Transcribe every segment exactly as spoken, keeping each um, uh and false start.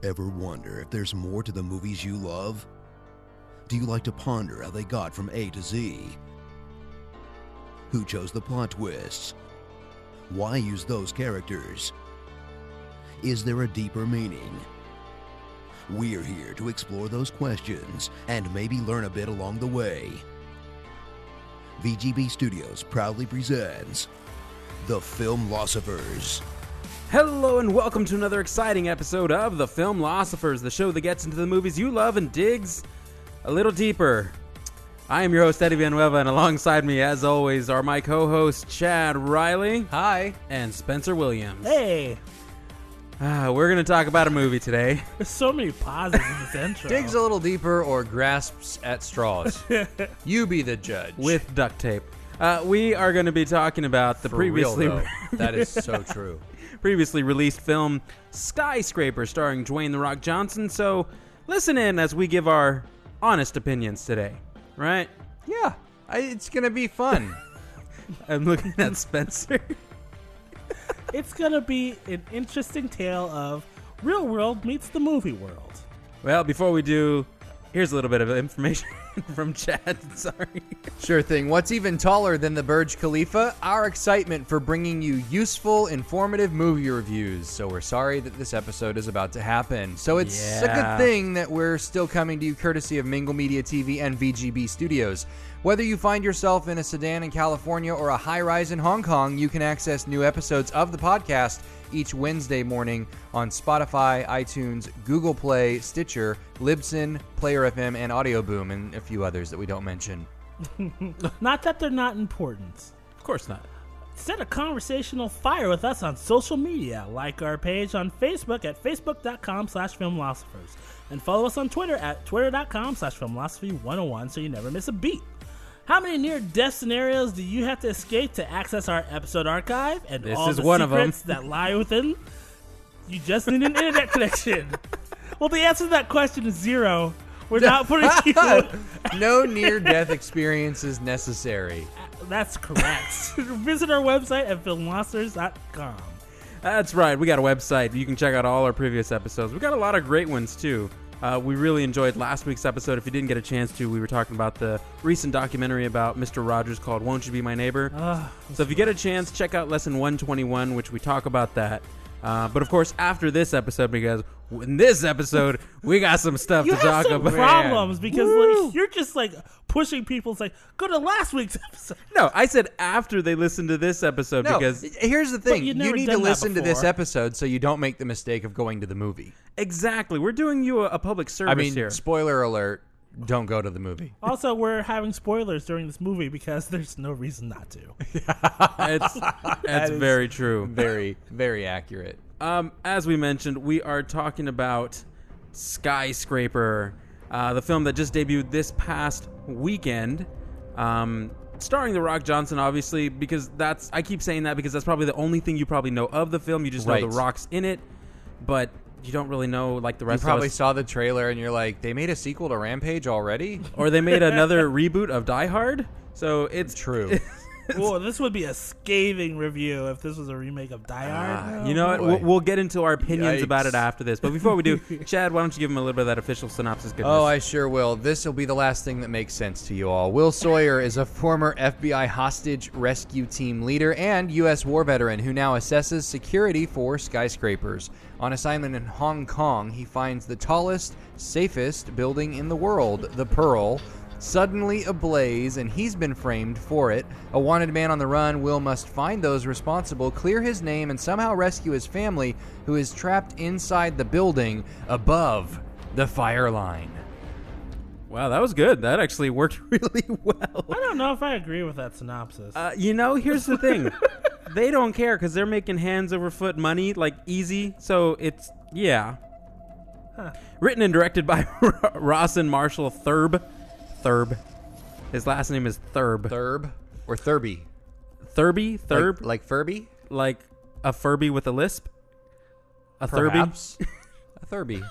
Ever wonder if there's more to the movies you love? Do you like to ponder how they got from A to Z? Who chose the plot twists? Why use those characters? Is there a deeper meaning? We're here to explore those questions and maybe learn a bit along the way. V G B Studios proudly presents The Filmlosophers. Hello and welcome to another exciting episode of The Filmlosophers, the show that gets into the movies you love and digs a little deeper. I am your host, Eddie Villanueva, and alongside me, as always, are my co-hosts, Chad Riley. Hi. And Spencer Williams. Hey. Ah, we're going to talk about a movie today. There's so many pauses in this intro. Digs a little deeper or grasps at straws. You be the judge. With duct tape. Uh, we are going to be talking about the For previously... real, though. That is so true. previously released film Skyscraper starring Dwayne "The Rock" Johnson. So listen in as we give our honest opinions today, right? Yeah, I, it's going to be fun. I'm looking at Spencer. It's going to be an interesting tale of real world meets the movie world. Well, before we do, here's a little bit of information from Chad. Sorry. Sure thing. What's even taller than the Burj Khalifa? Our excitement for bringing you useful, informative movie reviews. So we're sorry that this episode is about to happen. So it's Yeah. a good thing that we're still coming to you courtesy of Mingle Media T V and V G B Studios. Whether you find yourself in a sedan in California or a high-rise in Hong Kong, you can access new episodes of the podcast each Wednesday morning on Spotify, iTunes, Google Play, Stitcher, Libsyn, Player F M, and Audio Boom, and a few others that we don't mention. Not that they're not important. Of course not. Set a conversational fire with us on social media. Like our page on Facebook at facebook.com slash filmlosophers. And follow us on Twitter at twitter.com slash filmlosophy101 so you never miss a beat. How many near-death scenarios do you have to escape to access our episode archive and This all is the one of 'em. secrets that lie within? You just need an internet connection. Well, the answer to that question is zero. We're not putting you... No near-death experiences necessary. That's correct. Visit our website at filmlosophers dot com. That's right. We got a website. You can check out all our previous episodes. We got a lot of great ones, too. Uh, we really enjoyed last week's episode. If you didn't get a chance to, we were talking about the recent documentary about Mister Rogers called Won't You Be My Neighbor? Uh, So if you get a chance, check out lesson one twenty-one, which we talk about that. Uh, but of course, after this episode, because in this episode, we got some stuff you to have talk some about. problems because Woo. like, you're just like pushing people. It's like, go to last week's episode. No, I said after they listen to this episode No, because here's the thing. you've You never need to done that listen to this before. episode so you don't make the mistake of going to the movie. exactly, we're doing you a, a public service I mean, here. spoiler alert, don't go to the movie. Also, we're having spoilers during this movie because there's no reason not to. It's, that's is- very true. Very, very accurate. Um, as we mentioned, we are talking about Skyscraper, uh, the film that just debuted this past weekend, um, starring The Rock Johnson, obviously, because that's, I keep saying that because that's probably the only thing you probably know of the film. You just know Right. The Rock's in it, but you don't really know, like, the You rest probably of us. saw the trailer and you're like, they made a sequel to Rampage already? Or they made another reboot of Die Hard, so it's True. Well, this would be a scathing review if this was a remake of Die Hard. You know what? boy. We'll, we'll get into our opinions about it Yikes. after this. But before we do, Chad, why don't you give him a little bit of that official synopsis? Goodness. Oh, I sure will. This will be the last thing that makes sense to you all. Will Sawyer is a former F B I hostage rescue team leader and U S war veteran who now assesses security for skyscrapers. On assignment in Hong Kong, he finds the tallest, safest building in the world, the Pearl, suddenly ablaze, and he's been framed for it. A wanted man on the run, Will must find those responsible, clear his name, and somehow rescue his family, who is trapped inside the building above the fire line. Wow, that was good. That actually worked really well. I don't know if I agree with that synopsis. Uh, you know, here's the thing. They don't care because they're making hands over foot money, like, easy. So it's, yeah. Huh. Written and directed by Rawson Marshall Thurb. Thurb. His last name is Thurb. Thurb or Thurby? Thurby? Thurb? Like, like Furby? Like a Furby with a lisp? A Thurby? Perhaps. A Thurby.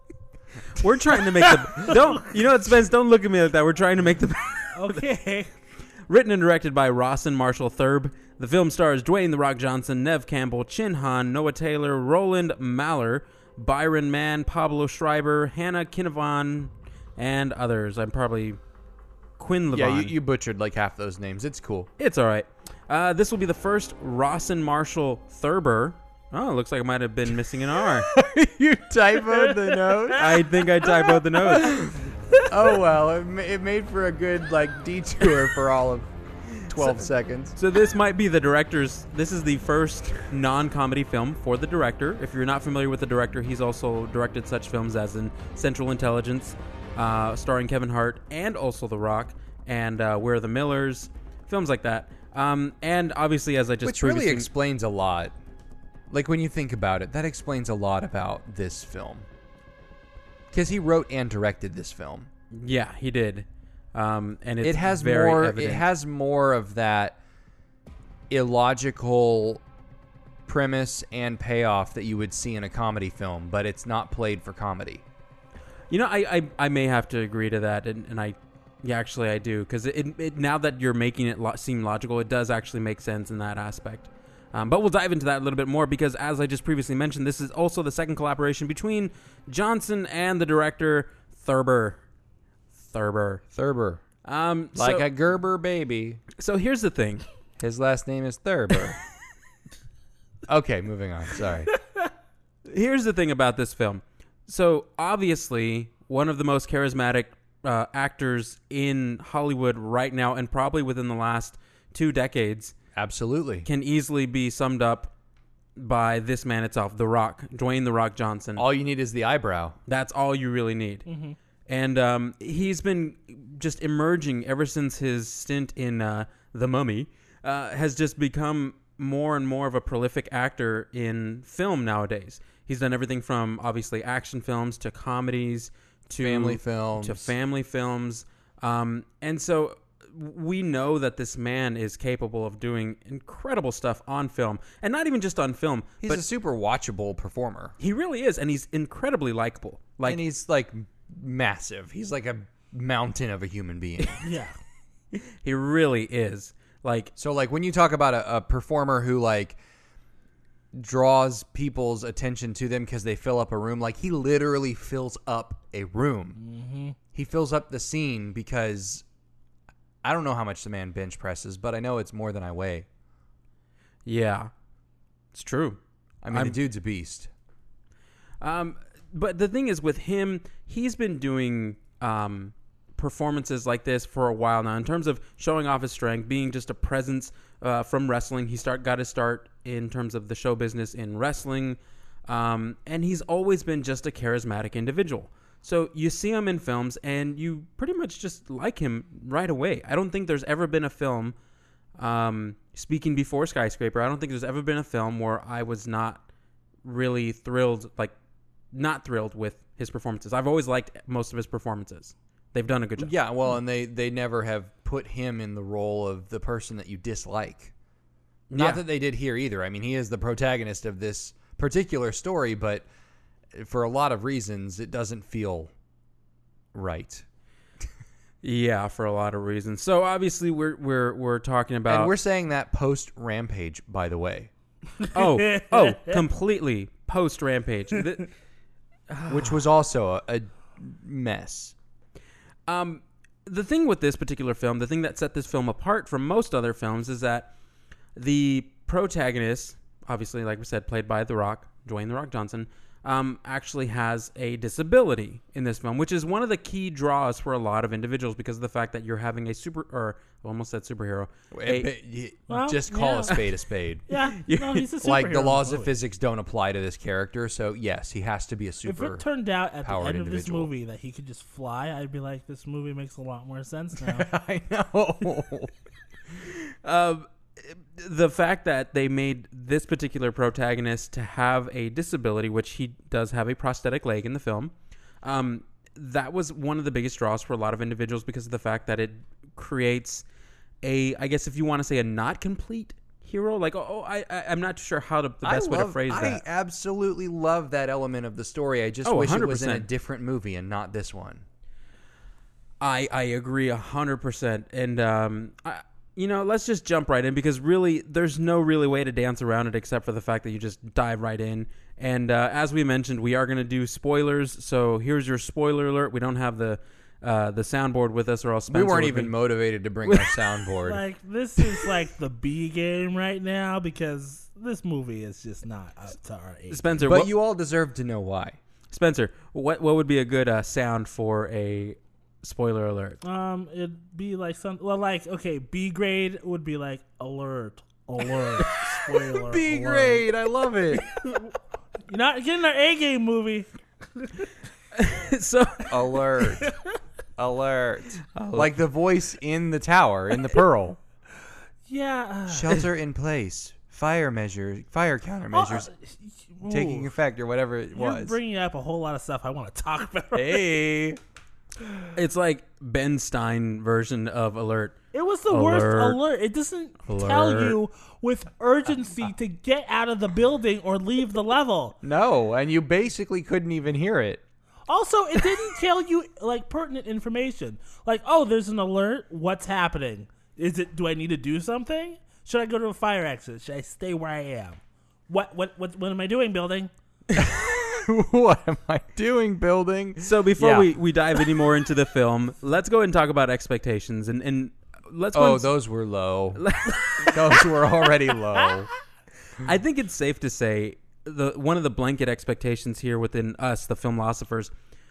We're trying to make the... Don't... You know what, Spence? Don't look at me like that. We're trying to make the... Okay. Written and directed by Rawson Marshall Thurb. The film stars Dwayne "The Rock" Johnson, Nev Campbell, Chin Han, Noah Taylor, Roland Maller, Byron Mann, Pablo Schreiber, Hannah Kinnavan, and others. I'm probably Quinn Levon. Yeah, you, you butchered like half those names. It's cool. It's all right. Uh, this will be the first Rawson Marshall Thurber. Oh, looks like I might have been missing an R. You typoed the note? I think I typoed the note. Oh, well, it, ma- it made for a good, like, detour for all of twelve So- seconds. So this might be the director's. This is the first non-comedy film for the director. If you're not familiar with the director, he's also directed such films as in Central Intelligence, uh, starring Kevin Hart, and also The Rock, and uh, Where Are the Millers, films like that. Um, and obviously, as I just Which really previously- explains a lot. Like, when you think about it, that explains a lot about this film. Because he wrote and directed this film. yeah, he did. Um, and it's It has very more. evident. It has more of that illogical premise and payoff that you would see in a comedy film, but it's not played for comedy. You know, I, I, I may have to agree to that, and, and I, yeah, actually I do, because it, it now that you're making it lo- seem logical, it does actually make sense in that aspect. Um, but we'll dive into that a little bit more, because as I just previously mentioned, this is also the second collaboration between Johnson and the director Thurber. Thurber. Thurber. Um, Like so, a Gerber baby. so here's the thing. His last name is Thurber. Okay, moving on. Sorry. Here's the thing about this film. So obviously, one of the most charismatic uh, actors in Hollywood right now, and probably within the last two decades, Absolutely. can easily be summed up by this man itself, The Rock, Dwayne The Rock Johnson. All you need is the eyebrow. That's all you really need. Mm-hmm. And um, he's been just emerging ever since his stint in uh, The Mummy, uh, has just become more and more of a prolific actor in film nowadays. He's done everything from obviously action films to comedies to Family films. to family films. Um, and so we know that this man is capable of doing incredible stuff on film, and not even just on film, He's but a super watchable performer. he really is, and he's incredibly likable. Like, And he's like massive. He's like a mountain of a human being. Yeah. he really is. Like, So like when you talk about a, a performer who like draws people's attention to them because they fill up a room, like he literally fills up a room. Mm-hmm. He fills up the scene because I don't know how much the man bench presses, but I know it's more than I weigh. yeah, it's true. I mean, I'm- the dude's a beast. Um, but the thing is, with him, he's been doing um, performances like this for a while now. In terms of showing off his strength, being just a presence uh, from wrestling, he start got his start in terms of the show business in wrestling, um, and he's always been just a charismatic individual. So you see him in films, and you pretty much just like him right away. I don't think there's ever been a film. Um, speaking before Skyscraper, I don't think there's ever been a film where I was not really thrilled, like not thrilled with his performances. I've always liked most of his performances. They've done a good job. Yeah, well, and they they never have put him in the role of the person that you dislike. Not Yeah. that they did here either. I mean, he is the protagonist of this particular story, but for a lot of reasons, it doesn't feel right. Yeah, for a lot of reasons. So obviously we're we're we're talking about And we're saying that post Rampage, by the way, oh oh completely post Rampage. The- which was also a, a mess. Um, the thing with this particular film, the thing that set this film apart from most other films, is that the protagonist, obviously, like we said, played by The Rock, Dwayne The Rock Johnson, um, actually has a disability in this film, which is one of the key draws for a lot of individuals because of the fact that you're having a super, or I almost said superhero, a- Well, Just call yeah. a spade a spade. Yeah. No, he's a superhero. Like the laws of movie. physics don't apply to this character, so yes, he has to be a If super. it turned out at the powered end of this individual. movie that he could just fly, I'd be like, this movie makes a lot more sense now. I know. Um, the fact that they made this particular protagonist to have a disability, which he does have a prosthetic leg in the film, um, that was one of the biggest draws for a lot of individuals because of the fact that it creates a, I guess if you want to say a not complete hero, like, oh, I, I I'm not sure how to, the best I way to love- phrase I that. absolutely love that element of the story. I just Oh, wish it was in a one hundred percent. different movie and not this one. I I agree a hundred percent, and um, I, you know, let's just jump right in because really, there's no really way to dance around it except for the fact that you just dive right in And uh, as we mentioned, we are going to do spoilers. So here's your spoiler alert. We don't have the uh, the soundboard with us, or else Spencer We weren't would even be- motivated to bring our soundboard. Like, this is like the B game right now because this movie is just not up to our age. Spencer, But what, you all deserve to know why. Spencer, what what would be a good uh, sound for a spoiler alert? Um, it'd be like some. Well, like okay, B grade would be like alert, alert, spoiler. B alert. grade, I love it. You're not getting our A game movie. So Alert. Alert. Like the voice in the tower, in the Pearl. Yeah. Uh, Shelter in place. Fire measure, fire countermeasures oh, uh, taking ooh, effect, or whatever it You're was. bringing up a whole lot of stuff I want to talk about. Hey. it's like Ben Stein version of alert. It was the Alert. worst alert. It doesn't tell Alert. you with urgency to get out of the building or leave the level. No, and you basically couldn't even hear it. Also, it didn't tell you like pertinent information. Like, oh, there's an alert. What's happening? Is it? Do I need to do something? Should I go to a fire exit? Should I stay where I am? What? What? What? What am I doing, building? What am I doing, building? So before Yeah. we, we dive any more into the film, let's go ahead and talk about expectations and, and let's go Oh, and- those were low. Those were already low. I think it's safe to say the one of the blanket expectations here within us, the filmlosophers,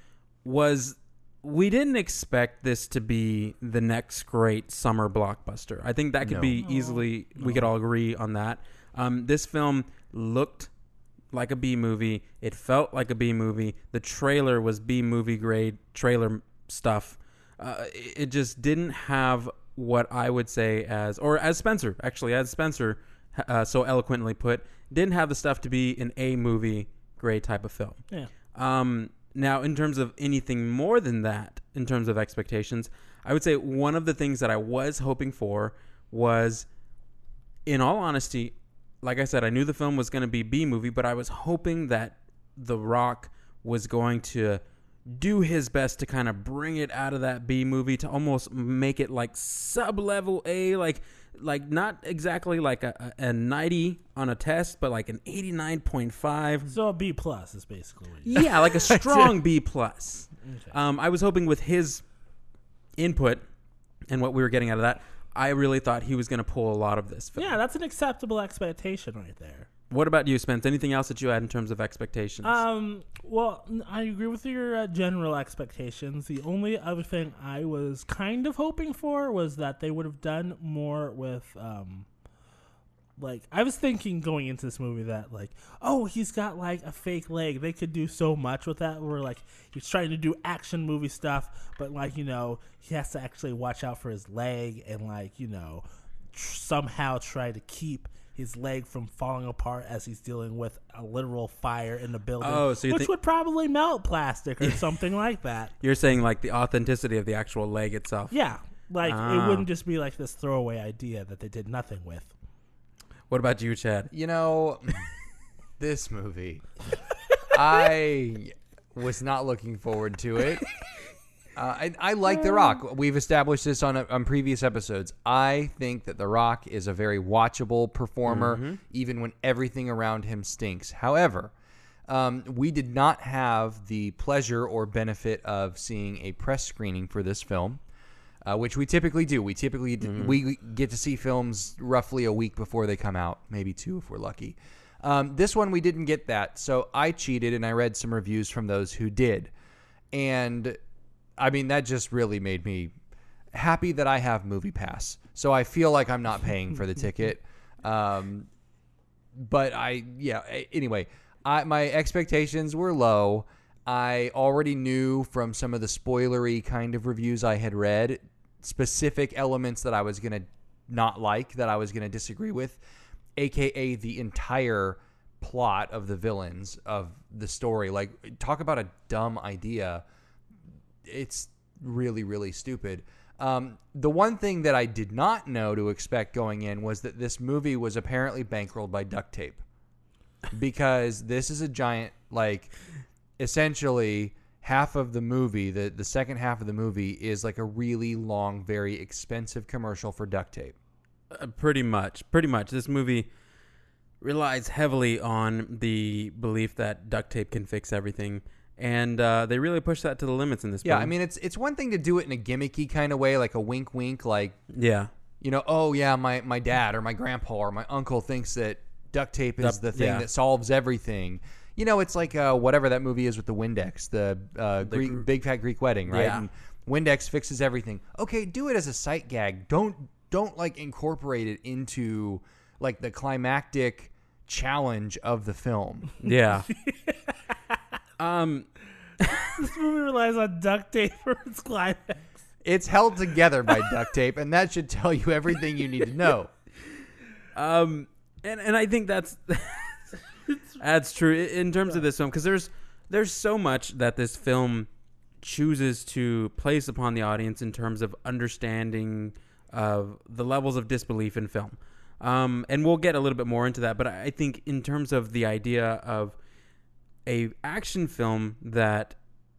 was we didn't expect this to be the next great summer blockbuster. I think that could No. be easily, we could all agree on that. Um, this film looked like a B movie. It felt like a B movie. The trailer was B movie grade trailer stuff. Uh, it it just didn't have what I would say as, or as Spencer, actually, as Spencer uh, so eloquently put, didn't have the stuff to be an A movie grade type of film. Yeah. Um, now, in terms of anything more than that, in terms of expectations, I would say one of the things that I was hoping for was, in all honesty, like I said, I knew the film was going to be B movie, but I was hoping that The Rock was going to do his best to kind of bring it out of that B movie to almost make it like sub-level A, like like not exactly like a, a, a ninety on a test, but like an eighty-nine point five. So a B plus is basically what you Yeah, like a strong B plus. Okay. Um, I was hoping with his input and what we were getting out of that, I really thought he was going to pull a lot of this film. Yeah, that's an acceptable expectation right there. What about you, Spence? Anything else that you had in terms of expectations? Um, well, n- I agree with your uh, general expectations. The only other thing I was kind of hoping for was that they would have done more with, um, like, I was thinking going into this movie that, like, oh, he's got, like, a fake leg. They could do so much with that. Where, like, he's trying to do action movie stuff, but, like, you know, he has to actually watch out for his leg and, like, you know, tr- somehow try to keep his leg from falling apart as he's dealing with a literal fire in the building, Oh, so you which think- would probably melt plastic or something like that. You're saying like the authenticity of the actual leg itself. Yeah, like Ah. it wouldn't just be like this throwaway idea that they did nothing with. What about you, Chad? You know, this movie, I was not looking forward to it. Uh, I, I like The Rock. We've established this on, on previous episodes. I think that The Rock is a very watchable performer, even when everything around him stinks. However, um, we did not have the pleasure or benefit of seeing a press screening for this film, uh, which we typically do. We typically d- we get to see films roughly a week before they come out, maybe two if we're lucky. Um, this one we didn't get that, so I cheated and I read some reviews from those who did, and I mean, that just really made me happy that I have Movie Pass. So I feel like I'm not paying for the ticket. Um, but I, yeah, a- anyway, I, my expectations were low. I already knew from some of the spoilery kind of reviews I had read specific elements that I was going to not like, that I was going to disagree with, A K A the entire plot of the villains of the story. Like, talk about a dumb idea. It's really, really stupid. Um, the one thing that I did not know to expect going in was that this movie was apparently bankrolled by duct tape, because this is a giant, like, essentially half of the movie, the, the second half of the movie is like a really long, very expensive commercial for duct tape. Uh, pretty much. Pretty much. This movie relies heavily on the belief that duct tape can fix everything. And uh, they really push that to the limits in this Yeah, film. I mean, it's it's one thing to do it in a gimmicky kind of way, like a wink wink, like, yeah. you know, oh, yeah, my, my dad or my grandpa or my uncle thinks that duct tape is Duct- the thing yeah. that solves everything. You know, it's like uh, whatever that movie is with the Windex, the, uh, Greek, gr- Big Fat Greek Wedding, right? Yeah. And Windex fixes everything. Okay, do it as a sight gag. Don't, don't like, incorporate it into, like, the climactic challenge of the film. Yeah. um... This movie relies on duct tape for its climax. It's held together by duct tape, and that should tell you everything you need to know. Um, and and I think that's that's true in terms of this film, because there's there's so much that this film chooses to place upon the audience in terms of understanding of the levels of disbelief in film. Um, and we'll get a little bit more into that, but I think in terms of the idea of a action film that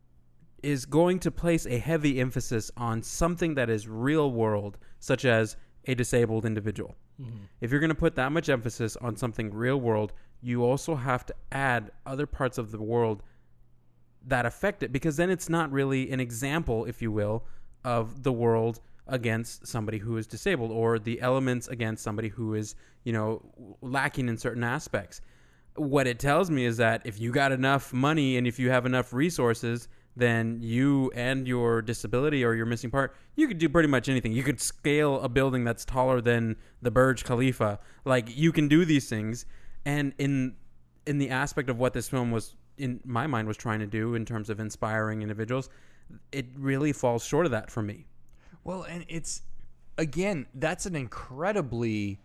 is going to place a heavy emphasis on something that is real world, such as a disabled individual. Mm-hmm. If you're going to put that much emphasis on something real world, you also have to add other parts of the world that affect it, because then it's not really an example, if you will, of the world against somebody who is disabled, or the elements against somebody who is, you know, lacking in certain aspects. What it tells me is that if you got enough money and if you have enough resources, then you and your disability or your missing part, you could do pretty much anything. You could scale a building that's taller than the Burj Khalifa. Like, you can do these things. And in in the aspect of what this film was, in my mind, was trying to do in terms of inspiring individuals, it really falls short of that for me. Well, and it's, again, that's an incredibly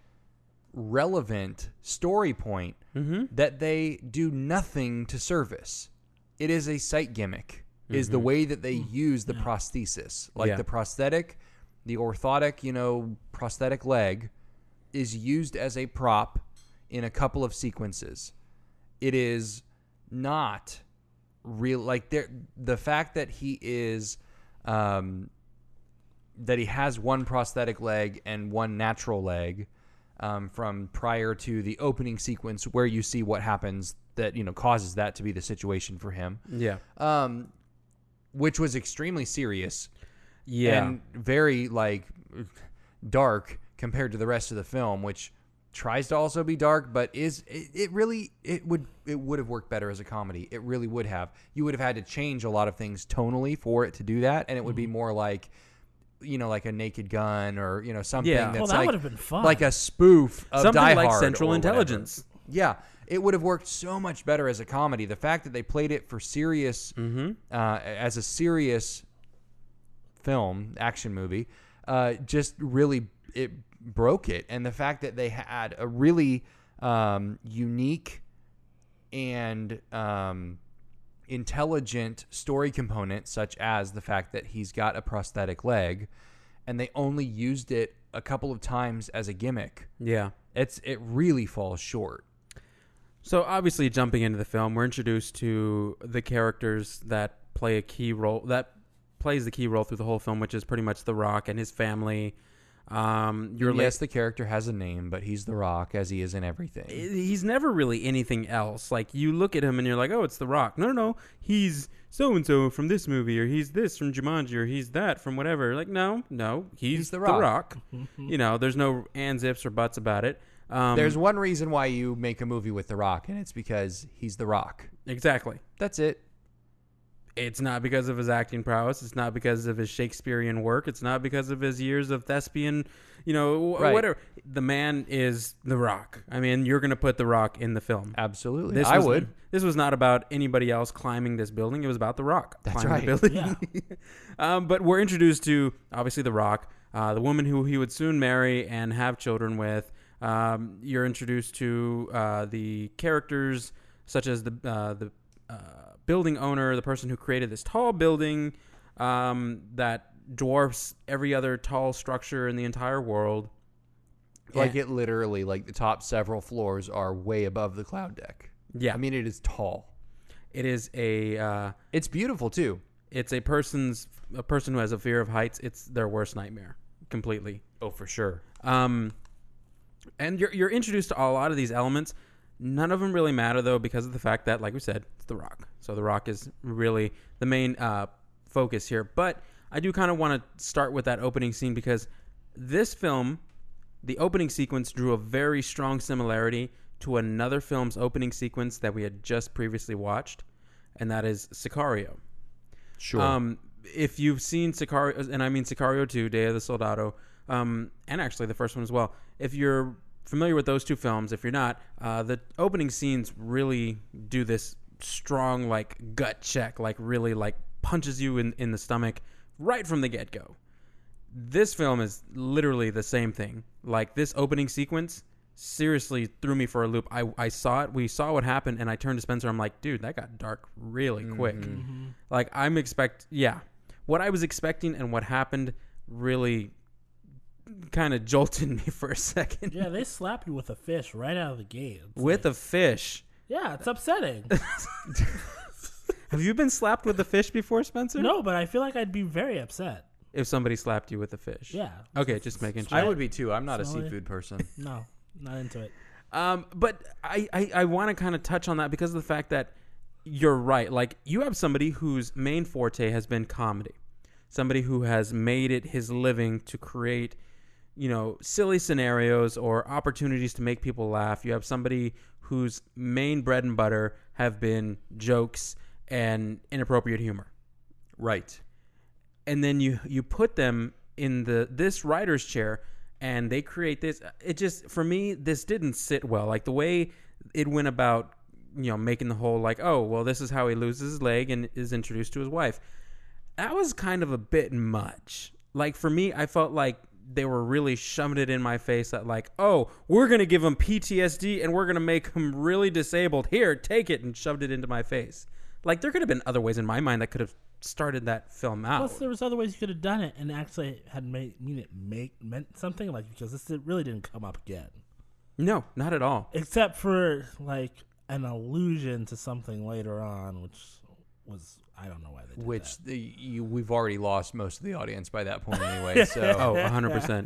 relevant story point mm-hmm. that they do nothing to service. It is a sight gimmick, mm-hmm. is the way that they use the yeah. prosthesis. Like yeah. the prosthetic, the orthotic, you know, prosthetic leg is used as a prop in a couple of sequences. It is not real. Like, there, the fact that he is, um, that he has one prosthetic leg and one natural leg, Um, from prior to the opening sequence where you see what happens that, you know, causes that to be the situation for him. Yeah. Um, which was extremely serious. Yeah. And very, like, dark compared to the rest of the film, which tries to also be dark, but is, it, it really, it would, it would have worked better as a comedy. It really would have. You would have had to change a lot of things tonally for it to do that. And it would mm-hmm. be more like, you know, like a Naked Gun, or, you know, something yeah. that's well, that like, would have been fun. like a spoof of something Die like Hard Central or Intelligence. whatever. Yeah, it would have worked so much better as a comedy. The fact that they played it for serious, mm-hmm. uh, as a serious film, action movie, uh, just really, it broke it. And the fact that they had a really um, unique and um, intelligent story component, such as the fact that he's got a prosthetic leg, and they only used it a couple of times as a gimmick. Yeah. It's it really falls short. So obviously, jumping into the film, we're introduced to the characters that play a key role, that plays the key role through the whole film, which is pretty much The Rock and his family. Um, your yes, the character has a name, but he's The Rock, as he is in everything. He's never really anything else. Like, you look at him and you're like, oh, it's The Rock. No, no, no. He's so-and-so from this movie, or he's this from Jumanji, or he's that from whatever. Like, no, no. He's, he's The The Rock. Rock. You know, there's no ands, ifs, or buts about it. Um, There's one reason why you make a movie with The Rock, and it's because he's The Rock. Exactly. That's it. It's not because of his acting prowess. It's not because of his Shakespearean work. It's not because of his years of thespian, you know, right. whatever. The man is The Rock. I mean, you're going to put The Rock in the film. Absolutely. This I was, would. This was not about anybody else climbing this building. It was about The Rock That's climbing right. the building. Yeah. um, but we're introduced to, obviously, The Rock, uh, the woman who he would soon marry and have children with. Um, you're introduced to uh, the characters such as the uh, the uh, building owner, the person who created this tall building um, that dwarfs every other tall structure in the entire world. Like, and, it literally, like, the top several floors are way above the cloud deck. Yeah. I mean, it is tall. It is a... Uh, it's beautiful, too. It's a person's... A person who has a fear of heights, it's their worst nightmare. Completely. Oh, for sure. Um... And you're you're introduced to a lot of these elements. None of them really matter, though, because of the fact that, like we said, it's The Rock. So The Rock is really the main uh, focus here. But I do kind of want to start with that opening scene because this film, the opening sequence, drew a very strong similarity to another film's opening sequence that we had just previously watched, and that is Sicario. Sure. Um, if you've seen Sicario, and I mean Sicario two, Day of the Soldado, um, and actually the first one as well, if you're familiar with those two films, if you're not, uh, the opening scenes really do this strong, like, gut check, like, really, like, punches you in, in the stomach right from the get-go. This film is literally the same thing. Like, this opening sequence seriously threw me for a loop. I, I saw it. We saw what happened, and I turned to Spencer. I'm like, dude, that got dark really quick. Mm-hmm. Like, I'm expect... Yeah. What I was expecting and what happened really kind of jolted me for a second. Yeah, they slap you with a fish right out of the gate. It's With like, a fish. yeah, it's upsetting. Have you been slapped with a fish before, Spencer? No, but I feel like I'd be very upset. If somebody slapped you with a fish. Yeah. Okay, just making sure. I would be too. I'm not a Smelly. seafood person. No, not into it. Um, but I, I, I want to kind of touch on that because of the fact that you're right. Like, you have somebody whose main forte has been comedy. Somebody who has made it his living to create, you know, silly scenarios or opportunities to make people laugh. You have somebody whose main bread and butter have been jokes and inappropriate humor. Right. And then you you put them in the this writer's chair and they create this. It just, for me, this didn't sit well. Like, the way it went about, you know, making the whole, like, oh, well, this is how he loses his leg and is introduced to his wife. That was kind of a bit much. Like, for me, I felt like they were really shoving it in my face that, like, oh, we're going to give him P T S D and we're going to make him really disabled. Here, take it, and shoved it into my face. Like, there could have been other ways in my mind that could have started that film out. Plus, there was other ways you could have done it and actually had made mean it make meant something, like, because this really didn't come up again. No, not at all. Except for, like, an allusion to something later on, which was, I don't know why they did Which that. the, you, we've already lost most of the audience by that point anyway. So Oh, one hundred percent.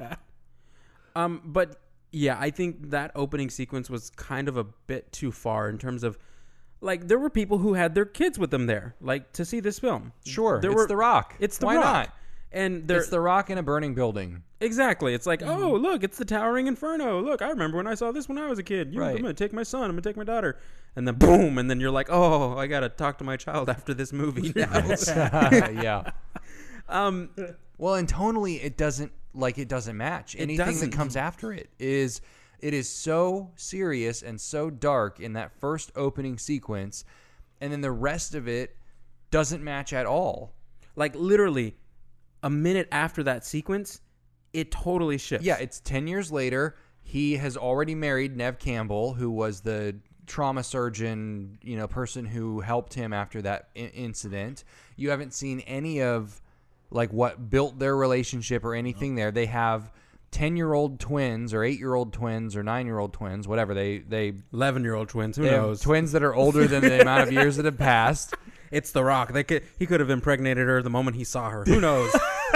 Um, but yeah, I think that opening sequence was kind of a bit too far in terms of, like, there were people who had their kids with them there, like, to see this film. sure, There it's were- The Rock. It's The Why Rock. not? And they're It's The Rock in a burning building. exactly. It's like, Mm-hmm. oh, look, it's the Towering Inferno. Look, I remember when I saw this when I was a kid. You, Right. I'm going to take my son. I'm going to take my daughter. And then boom, and then you're like, oh, I got to talk to my child after this movie now. Yeah. um, Well, and tonally, it doesn't like it doesn't match. It Anything doesn't. that comes after it is it is so serious and so dark in that first opening sequence, and then the rest of it doesn't match at all. like, literally, a minute after that sequence, it totally shifts. Yeah, it's ten years later. He has already married Nev Campbell, who was the trauma surgeon, you know, person who helped him after that I- incident. You haven't seen any of like what built their relationship or anything there. They have ten-year-old twins or eight-year-old twins or nine-year-old twins, whatever. They they, eleven-year-old twins. Who they have knows? twins that are older than the amount of years that have passed. It's The Rock. They could, he could have impregnated her the moment he saw her. Who knows?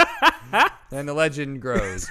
And the legend grows.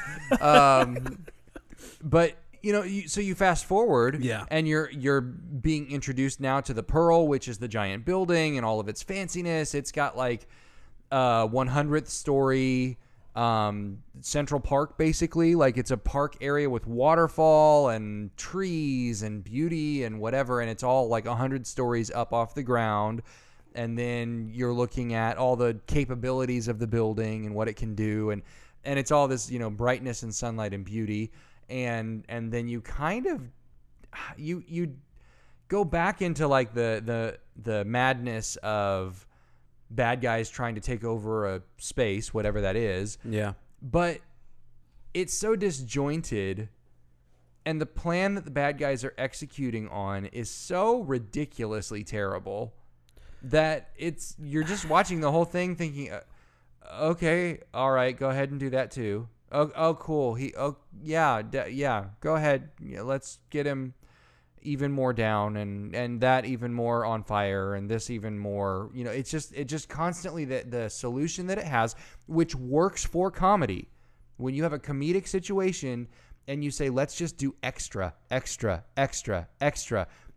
um, but you know, you, so you fast forward, Yeah. and you're you're being introduced now to the Pearl, which is the giant building and all of its fanciness. It's got like uh, one hundredth story um, Central Park, basically. Like, it's a park area with waterfall and trees and beauty and whatever, and it's all like one hundred stories up off the ground. And then you're looking at all the capabilities of the building and what it can do, and and it's all this, you know, brightness and sunlight and beauty, and and then you kind of you you go back into like the the the madness of bad guys trying to take over a space, whatever that is. Yeah. But it's so disjointed, and the plan that the bad guys are executing on is so ridiculously terrible that it's you're just watching the whole thing thinking, uh, okay, all right, go ahead and do that too. Oh, oh cool. He, oh, yeah, d- yeah, go ahead. Yeah, let's get him even more down, and and that even more on fire, and this even more. You know, it's just it just constantly the the solution that it has, which works for comedy. When you have a comedic situation and you say, let's just do extra, extra, extra, extra,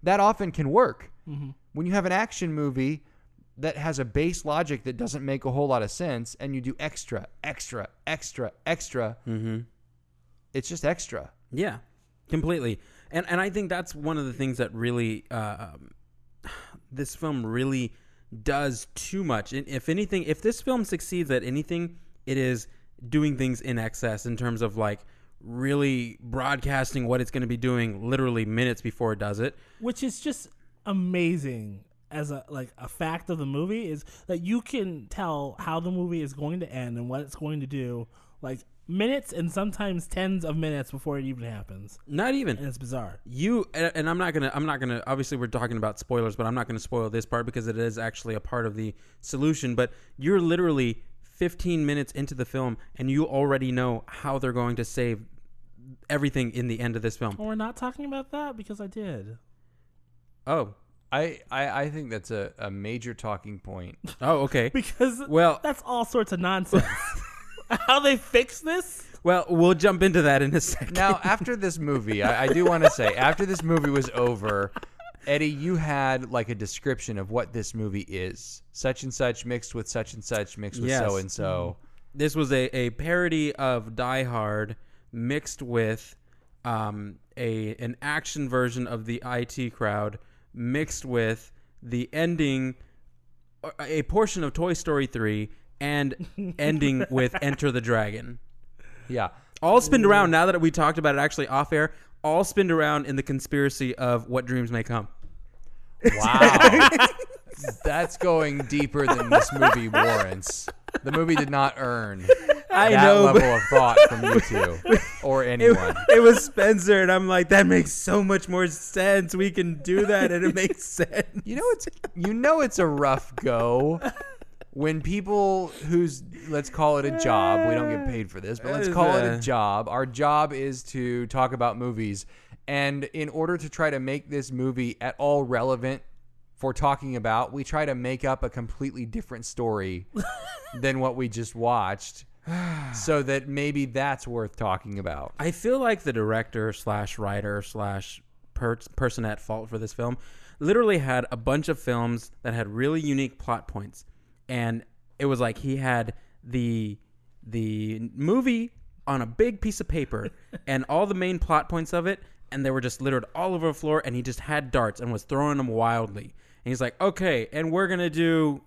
that often can work. Mm-hmm. When you have an action movie that has a base logic that doesn't make a whole lot of sense, and you do extra, extra, extra, extra, Mm-hmm. it's just extra. Yeah, completely. And and I think that's one of the things that really uh, um, this film really does too much. And if anything, if this film succeeds at anything, it is doing things in excess in terms of like really broadcasting what it's going to be doing literally minutes before it does it. Which is just amazing as a like a fact of the movie, is that you can tell how the movie is going to end and what it's going to do like minutes and sometimes tens of minutes before it even happens. Not even. And it's bizarre. You and and I'm not gonna. I'm not gonna. Obviously, we're talking about spoilers, but I'm not gonna spoil this part because it is actually a part of the solution. But you're literally fifteen minutes into the film, and you already know how they're going to save everything in the end of this film. Well, we're not talking about that because I did. Oh, I, I, I think that's a, a major talking point. oh, okay. Because Well- that's all sorts of nonsense. How they fix this? Well, we'll jump into that in a second. Now, after this movie, I, I do want to say, after this movie was over, Eddie, you had like a description of what this movie is. Such and such mixed with such and such mixed with Yes. so and so. This was a, a parody of Die Hard mixed with um, a an action version of the I T Crowd mixed with the ending, a portion of Toy Story three, and ending with Enter the Dragon. Yeah. All spinned around, now that we talked about it actually off air, all spinned around in the conspiracy of What Dreams May Come. Wow. That's going deeper than this movie warrants. The movie did not earn I that know, level but- of thought from you two or It, anyone. it was Spencer, and I'm like, that makes so much more sense. We can do that, and it makes sense. You know it's you know it's a rough go when people whose, let's call it a job, we don't get paid for this, but let's call it a job. Our job is to talk about movies, and in order to try to make this movie at all relevant for talking about, we try to make up a completely different story than what we just watched, so that maybe that's worth talking about. I feel like the director slash writer slash per- person at fault for this film literally had a bunch of films that had really unique plot points, and it was like he had the the movie on a big piece of paper and all the main plot points of it, and they were just littered all over the floor, and he just had darts and was throwing them wildly. And he's like, okay, and we're gonna do.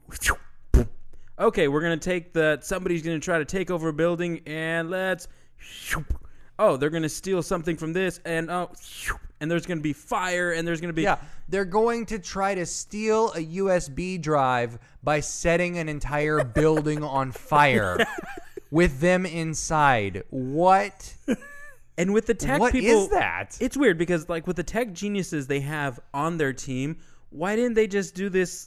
Okay, we're going to take the, somebody's going to try to take over a building, and let's, oh, they're going to steal something from this, and oh, and there's going to be fire, and there's going to be. Yeah, they're going to try to steal a U S B drive by setting an entire building on fire with them inside. What? And with the tech What people. is that? It's weird because, like, with the tech geniuses they have on their team, why didn't they just do this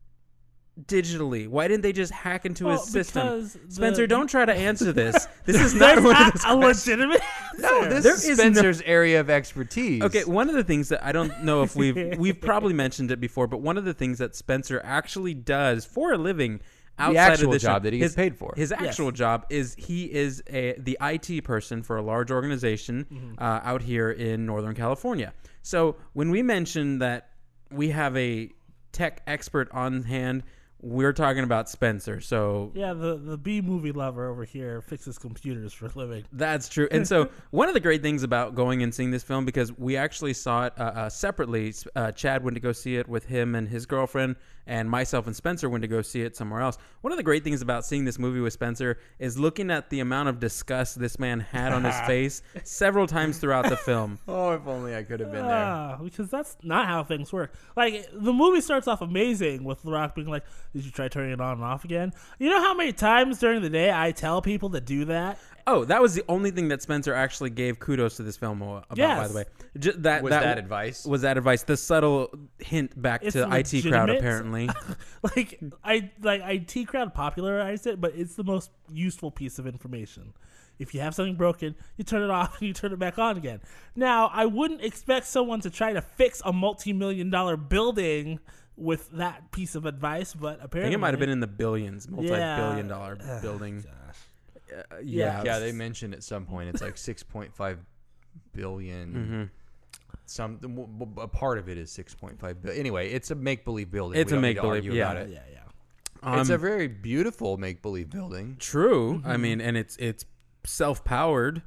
digitally? Why didn't they just hack into Well, his system? because the- Spencer, don't try to answer this. This is not There's one of not those a legitimate No, answer. this There is is no- Spencer's area of expertise. Okay, one of the things that I don't know if we've we've probably mentioned it before, but one of the things that Spencer actually does for a living outside actual of this job that he gets his, paid for. his actual job is he is a the I T person for a large organization Mm-hmm. uh, out here in Northern California. So when we mention that we have a tech expert on hand, we're talking about Spencer. So Yeah, the, the B movie lover over here fixes computers for a living. that's true. And so one of the great things about going and seeing this film, because we actually saw it uh, uh, separately, uh, Chad went to go see it with him and his girlfriend, and myself and Spencer went to go see it somewhere else. One of the great things about seeing this movie with Spencer is looking at the amount of disgust this man had on his face several times throughout the film. Oh, if only I could have been there. Ah, because that's not how things work. Like, the movie starts off amazing with The Rock being like, did you try turning it on and off again? You know how many times during the day I tell people to do that? Oh, that was the only thing that Spencer actually gave kudos to this film about, Yes. by the way. Just that, Was that advice? Was that advice. The subtle hint back It's to I T crowd, legitimate. apparently. like, I like I T crowd popularized it, but it's the most useful piece of information. If you have something broken, you turn it off and you turn it back on again. Now, I wouldn't expect someone to try to fix a multi-million dollar building with that piece of advice, but apparently... I think it might have been in the billions, multi-billion dollar Yeah. building. Gosh. Uh, yeah. Yeah, they mentioned at some point it's like six point five billion. Mm-hmm. some a part of it is six point five billion. Anyway, it's a make believe building. It's we a don't need to make-believe, argue yeah. about it. Yeah, yeah. Um, It's a very beautiful make believe building. True. Mm-hmm. I mean, and it's it's self powered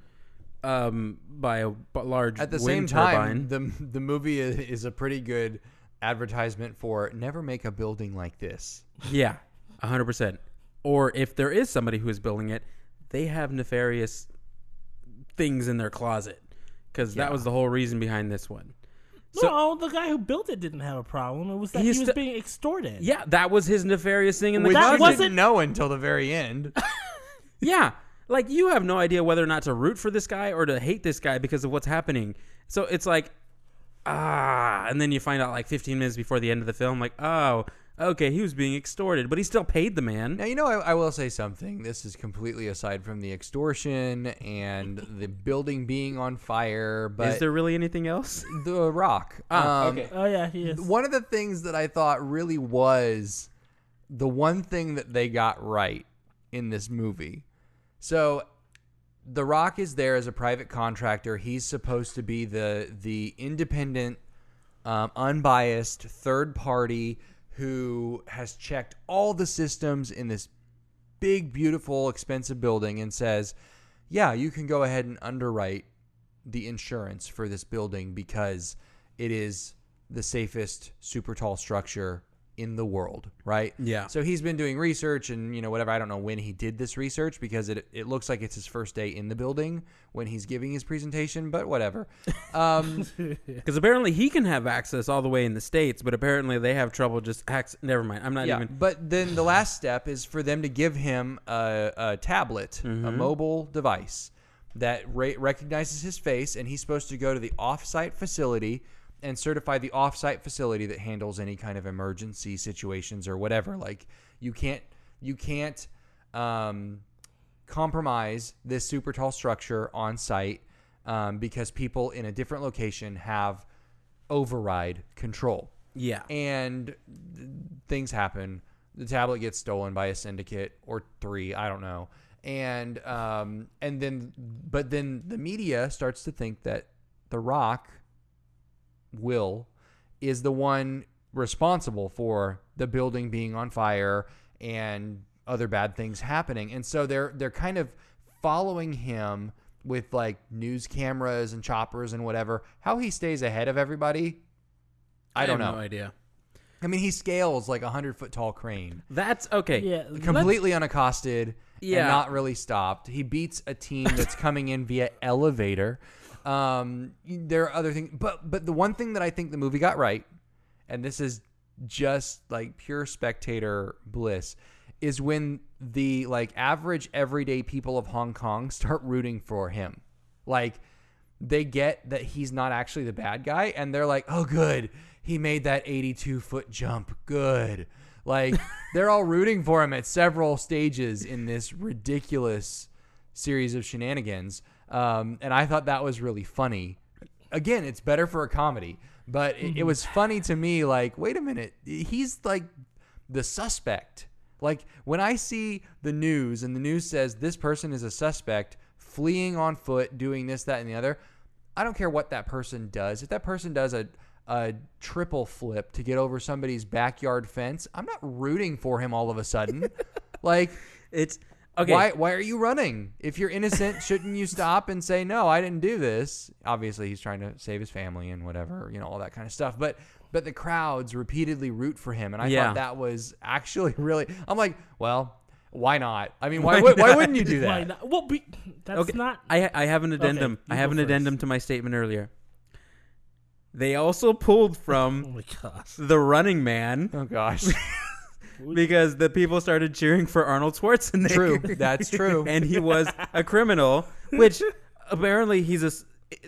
um, by a b- large At the wind same time, turbine. the the movie is, is a pretty good advertisement for never make a building like this. Yeah, a hundred percent. Or if there is somebody who is building it, they have nefarious things in their closet, because that was the whole reason behind this one. So, No, the guy who built it didn't have a problem. It was that he He's was st- being extorted. yeah, that was his nefarious thing in the Which That you closet. wasn't- didn't know until the very end. Yeah, like you have no idea whether or not to root for this guy or to hate this guy because of what's happening. So it's like, ah, and then you find out like fifteen minutes before the end of the film, like, oh, okay, he was being extorted, but he still paid the man. Now, you know, I, I will say something. This is completely aside from the extortion and the building being on fire, but Is there really anything else? The Rock. Ah, um, okay. Oh yeah, he is. One of the things that I thought really was the one thing that they got right in this movie. So The Rock is there as a private contractor. He's supposed to be the the independent, um, unbiased third party who has checked all the systems in this big, beautiful, expensive building and says, yeah, you can go ahead and underwrite the insurance for this building because it is the safest super tall structure in the world, right? Yeah. So he's been doing research and, you know, whatever. I don't know when he did this research because it it looks like it's his first day in the building when he's giving his presentation, but whatever. Um, Because apparently he can have access all the way in the States, but apparently they have trouble just access. Never mind. I'm not yeah, even. but then the last step is for them to give him a, a tablet, Mm-hmm. a mobile device that ra- recognizes his face, and he's supposed to go to the off-site facility and certify the off-site facility that handles any kind of emergency situations or whatever. Like you can't you can't um, compromise this super tall structure on site um, because people in a different location have override control. Yeah. And th- things happen. The tablet gets stolen by a syndicate or three, I don't know. And um, and then, but then the media starts to think that The Rock, Will, is the one responsible for the building being on fire and other bad things happening. And so they're they're kind of following him with like news cameras and choppers and whatever. How he stays ahead of everybody, I, don't have know. No idea. I mean, he scales like a hundred foot tall crane, That's okay. Yeah, let's- completely unaccosted Yeah. and not really stopped. He beats a team that's coming in via elevator. Um, there are other things, but but the one thing that I think the movie got right, and this is just like pure spectator bliss, is when the like average everyday people of Hong Kong start rooting for him. Like they get that he's not actually the bad guy, and they're like, "Oh, good, he made that eighty-two foot jump. Good." Like they're all rooting for him at several stages in this ridiculous series of shenanigans. Um, and I thought that was really funny. Again, it's better for a comedy, but it, it was funny to me. Like, wait a minute, he's like the suspect. Like when I see the news and the news says this person is a suspect fleeing on foot, doing this, that, and the other, I don't care what that person does. If that person does a a triple flip to get over somebody's backyard fence, I'm not rooting for him all of a sudden. Like, It's okay. why why are you running? If you're innocent, shouldn't you stop and say, no, I didn't do this? Obviously, he's trying to save his family and whatever, you know, all that kind of stuff. But but the crowds repeatedly root for him. And I Yeah. thought that was actually really, I'm like, well, why not? I mean, why, would, why wouldn't you do Why that? not? Well, be, that's Okay. not. I I have an addendum. you I have go an first. addendum to my statement earlier. They also pulled Oh from my gosh. The Running Man Oh, gosh. because the people started cheering for Arnold Schwarzenegger. True. That's true. And he was a criminal, which apparently he's a. s-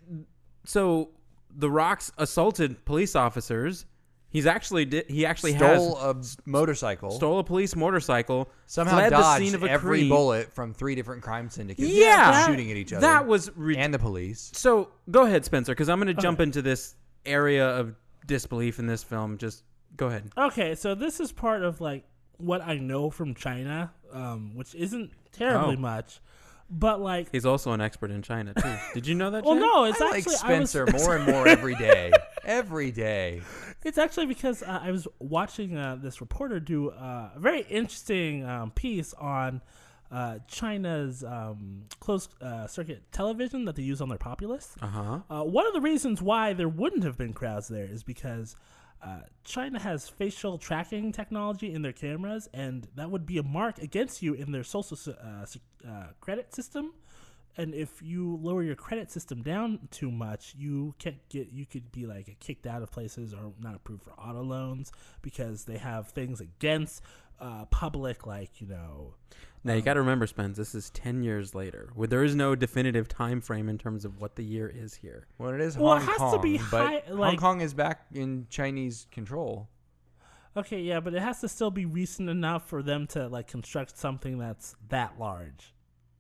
So The Rock's assaulted police officers. He's actually did. He actually Stole has a motorcycle. stole a police motorcycle. Somehow fled the dodged scene of a every crime. bullet from three different crime syndicates. Yeah, that- shooting at each other. That was rid- and the police. So go ahead, Spencer, because I'm going to jump into this area of disbelief in this film. Just go ahead. Okay, so this is part of like what I know from China, um, which isn't terribly Oh. much. But like, He's also an expert in China too. Did you know that? well, Jen? no, it's I like actually Spencer I was, more and more every day. Every day. It's actually because uh, I was watching uh, this reporter do uh, a very interesting um, piece on uh, China's um, closed uh, circuit television that they use on their populace. Uh-huh. Uh, one of the reasons why there wouldn't have been crowds there is because uh, China has facial tracking technology in their cameras, and that would be a mark against you in their social uh, uh, credit system. And if you lower your credit system down too much, you can't get you could be like kicked out of places or not approved for auto loans because they have things against uh, public, like, you know. Now you got to remember, Spence, this is ten years later, where there is no definitive time frame in terms of what the year is here. Well, it is Well, it Hong has to Kong, be but high- Hong like- Kong is back in Chinese control. Okay, yeah, but it has to still be recent enough for them to like construct something that's that large.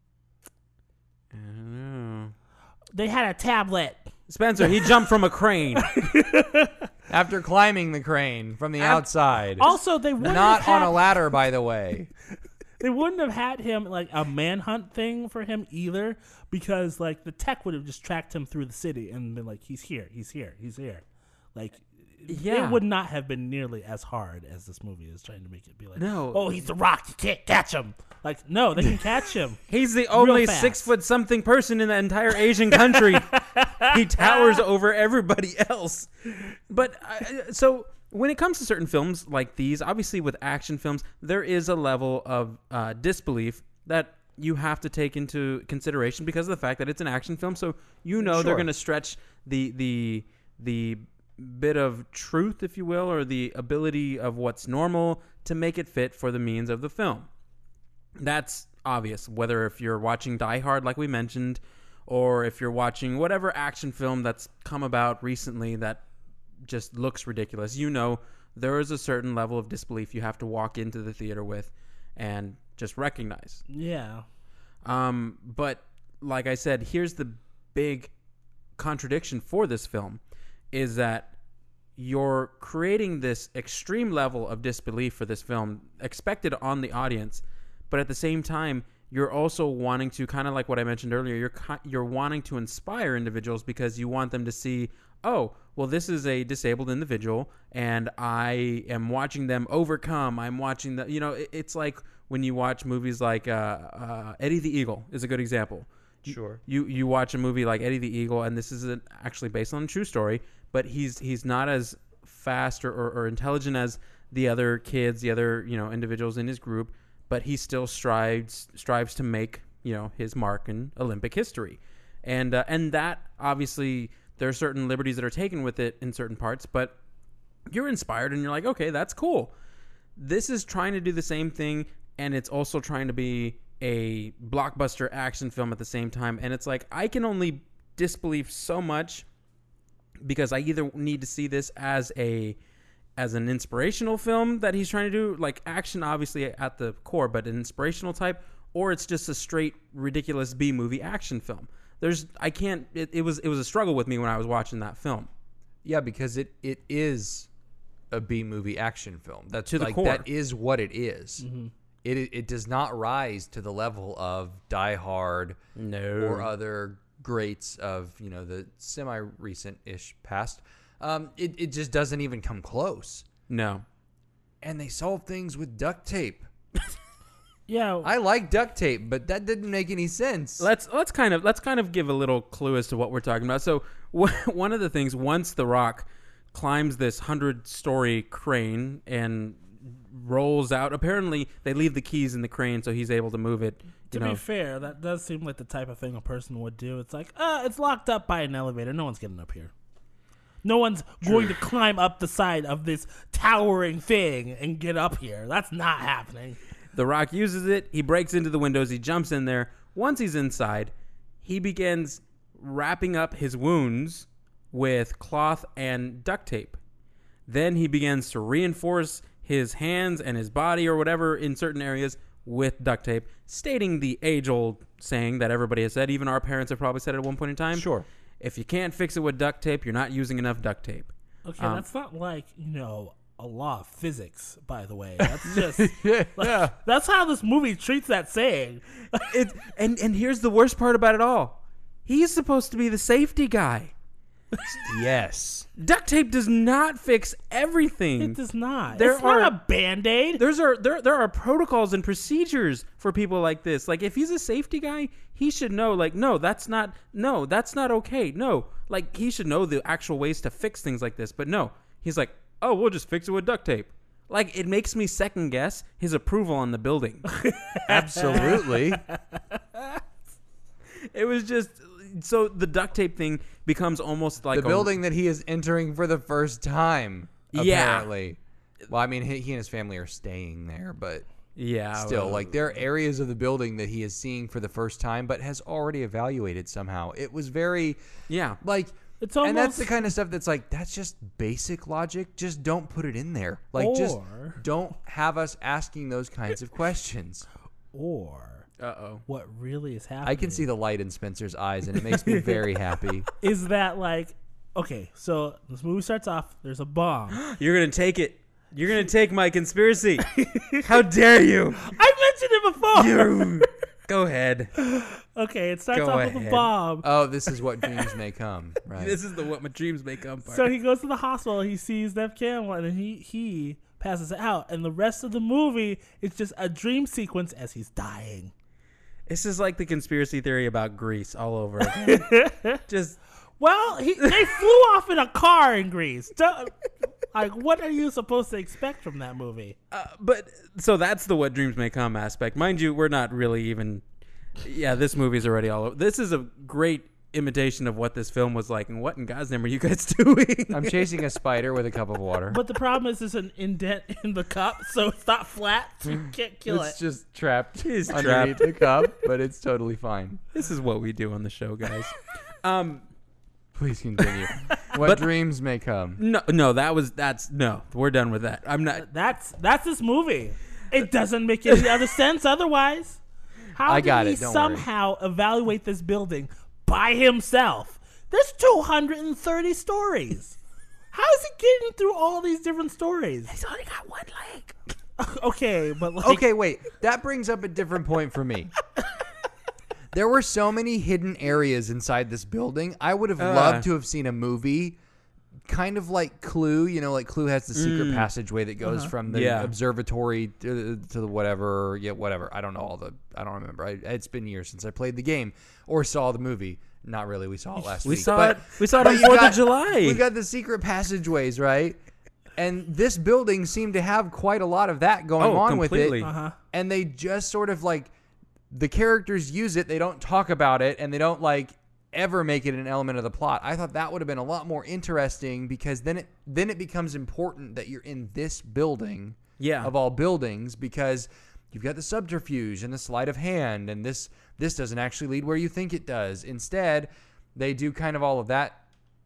I don't know. They had a tablet. Spencer, he jumped from a crane. After climbing the crane from the outside. Also, they wouldn't Not have on had, a ladder, by the way. they wouldn't have had him like a manhunt thing for him either, because like the tech would have just tracked him through the city and been like, he's here, he's here, he's here. Like, Yeah. it would not have been nearly as hard as this movie is trying to make it be like, No. oh, he's the Rock, you can't catch him. Like, no, they can catch him. He's the only fast. six foot something person in the entire Asian country. He towers over everybody else. But uh, so when it comes to certain films like these, obviously with action films, there is a level of uh, disbelief that you have to take into consideration because of the fact that it's an action film. So you know they're Sure. going to stretch the the the bit of truth, if you will, or the ability of what's normal to make it fit for the means of the film. That's obvious, whether if you're watching Die Hard, like we mentioned, or if you're watching whatever action film that's come about recently that just looks ridiculous. You know, there is a certain level of disbelief you have to walk into the theater with and just recognize. Yeah. Um, but like I said, here's the big contradiction for this film is that you're creating this extreme level of disbelief for this film expected on the audience, but at the same time, you're also wanting to, kind of like what I mentioned earlier, you're you're wanting to inspire individuals because you want them to see, oh, well, this is a disabled individual, and I am watching them overcome. I'm watching the, you know, it, it's like when you watch movies like uh, uh, Eddie the Eagle is a good example. Sure. You you watch a movie like Eddie the Eagle, and this is an, actually based on a true story, but he's he's not as fast or, or, or intelligent as the other kids, the other, you know, individuals in his group, but he still strives strives to make, you know, his mark in Olympic history. And uh, and that, obviously, there are certain liberties that are taken with it in certain parts, but you're inspired and you're like, okay, that's cool. This is trying to do the same thing, and it's also trying to be a blockbuster action film at the same time. And it's like, I can only disbelieve so much because I either need to see this as a as an inspirational film that he's trying to do, like action obviously at the core, but an inspirational type, or it's just a straight ridiculous B-movie action film. There's I can't it, it was it was a struggle with me when I was watching that film. Yeah, because it, it is a B-movie action film. That's To the like core. that is what it is. It it does not rise to the level of Die Hard No. or other greats of, you know, the semi-recent-ish past. Um, it, it just doesn't even come close. No. And they solve things with duct tape. Yeah. I like duct tape, but that didn't make any sense. Let's let's kind of let's kind of give a little clue as to what we're talking about. So w- one of the things, once The Rock climbs this hundred-story crane and rolls out, apparently they leave the keys in the crane, so he's able to move it. To You know, be fair, that does seem like the type of thing a person would do. It's like, uh, it's locked up by an elevator. No one's getting up here. No one's going to climb up the side of this towering thing and get up here. That's not happening. The Rock uses it. He breaks into the windows. He jumps in there. Once he's inside, he begins wrapping up his wounds with cloth and duct tape. Then he begins to reinforce his hands and his body or whatever in certain areas with duct tape, stating the age-old saying that everybody has said, even our parents have probably said it at one point in time. Sure. If you can't fix it with duct tape, you're not using enough duct tape. Okay, Um, that's not like, you know, a law of physics, by the way. That's just yeah, like, yeah. that's how this movie treats that saying. It, and and here's the worst part about it all. He's supposed to be the safety guy. Yes. Duct tape does not fix everything. It does not. There it's are not a Band-Aid. There's are there there are protocols and procedures for people like this. Like if he's a safety guy, he should know. Like no, that's not no, that's not okay. No, like he should know the actual ways to fix things like this. But no, he's like, oh, we'll just fix it with duct tape. Like it makes me second guess his approval on the building. Absolutely. It was just so the duct tape thing becomes almost like The a, building that he is entering for the first time, Yeah. apparently. Well, I mean, he, he and his family are staying there, but Yeah, still, well, like, there are areas of the building that he is seeing for the first time, but has already evaluated somehow. It was very, yeah. like, It's and that's almost- the kind of stuff that's like, that's just basic logic. Just don't put it in there. Like, just Or- don't have us asking those kinds of questions. Or Uh oh. what really is happening I can see the light in Spencer's eyes, and it makes me very happy. is that like okay, so this movie starts off, there's a bomb. You're gonna take it. You're gonna take my conspiracy. How dare you? I mentioned it before. You. Go ahead. Okay, it starts Go off with a ahead. bomb. Oh, this is what dreams may come, right? This is the what my dreams may come part. So he goes to the hospital, he sees Nev Campbell, and he he passes out, and the rest of the movie is just a dream sequence as he's dying. This is like the conspiracy theory about Greece all over again. Just Well, he, they flew off in a car in Greece. Don't- Like, what are you supposed to expect from that movie? uh, but so that's the what dreams may come aspect. Mind you, we're not really even yeah, this movie's already all over. This is a great imitation of what this film was like, and what in God's name are you guys doing? I'm chasing a spider with a cup of water. But the problem is there's an indent in the cup, so it's not flat, so you can't kill It's it. just trapped It's underneath trapped. the cup, but it's totally fine. This is what we do on the show, guys. Um Please continue. What But- dreams may come. no no, that was that's no. We're done with that. I'm not That's that's this movie. It doesn't make any other sense otherwise. How I did got he it, don't somehow evaluate this building by himself? There's two hundred thirty stories. How is he getting through all these different stories? He's only got one leg. Okay, but like, Okay, wait. That brings up a different point for me. There were so many hidden areas inside this building. I would have Uh. loved to have seen a movie kind of like Clue. You know, like Clue has the secret passageway that goes from the Yeah. observatory to, to the whatever. Yeah, whatever. I don't know all the. I don't remember. I, it's been years since I played the game or saw the movie. Not really. We saw it last We week. saw but, it we saw it but on you Fourth got- of July. We got the secret passageways, right? And this building seemed to have quite a lot of that going Oh, on completely. with it. Uh-huh. And they just sort of like the characters use it, they don't talk about it, and they don't like ever make it an element of the plot. I thought that would have been a lot more interesting because then it then it becomes important that you're in this building Yeah. of all buildings because you've got the subterfuge and the sleight of hand, and this this doesn't actually lead where you think it does. Instead, they do kind of all of that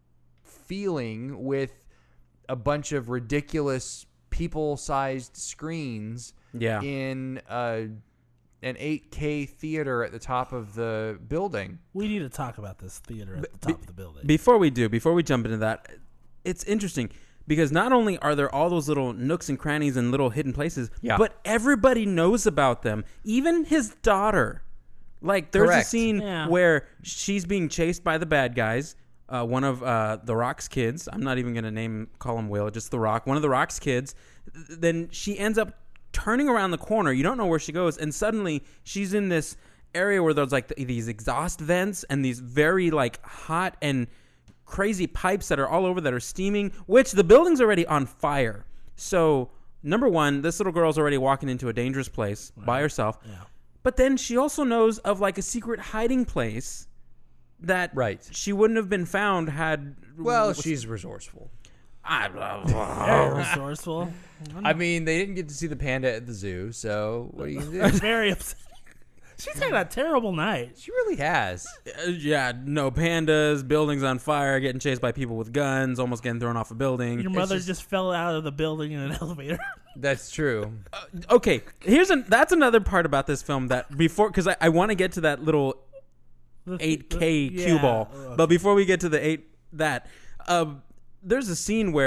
feeling with a bunch of ridiculous people-sized screens Yeah. in uh, an eight K theater at the top of the building. we need to talk about this theater at the top of the building. Before we do, before we jump into that, it's interesting because not only are there all those little nooks and crannies and little hidden places, Yeah. but everybody knows about them. Even his daughter. Like, there's Correct. a scene Yeah. where she's being chased by the bad guys. Uh, one of uh, The Rock's kids. I'm not even going to name, call him Will, just The Rock. One of The Rock's kids. Th- Then she ends up turning around the corner. You don't know where she goes. And suddenly she's in this area where there's like th- these exhaust vents and these very like hot and crazy pipes that are all over that are steaming, which the building's already on fire. So, number one, this little girl's already walking into a dangerous place by herself. Yeah. But then she also knows of like a secret hiding place that Right. she wouldn't have been found had. Well, she's resourceful. I, Very resourceful. I mean, they didn't get to see the panda at the zoo, so what are you going to do? Very upset. She's had a terrible night. She really has. Uh, yeah, no pandas, buildings on fire, getting chased by people with guns, almost getting thrown off a building. Your mother just- just, fell out of the building in an elevator. That's true. Okay, here's an that's another part about this film that before because I, I want to get to that little The- eight the- K yeah. cue ball, but before we get to the eight that um, there's a scene where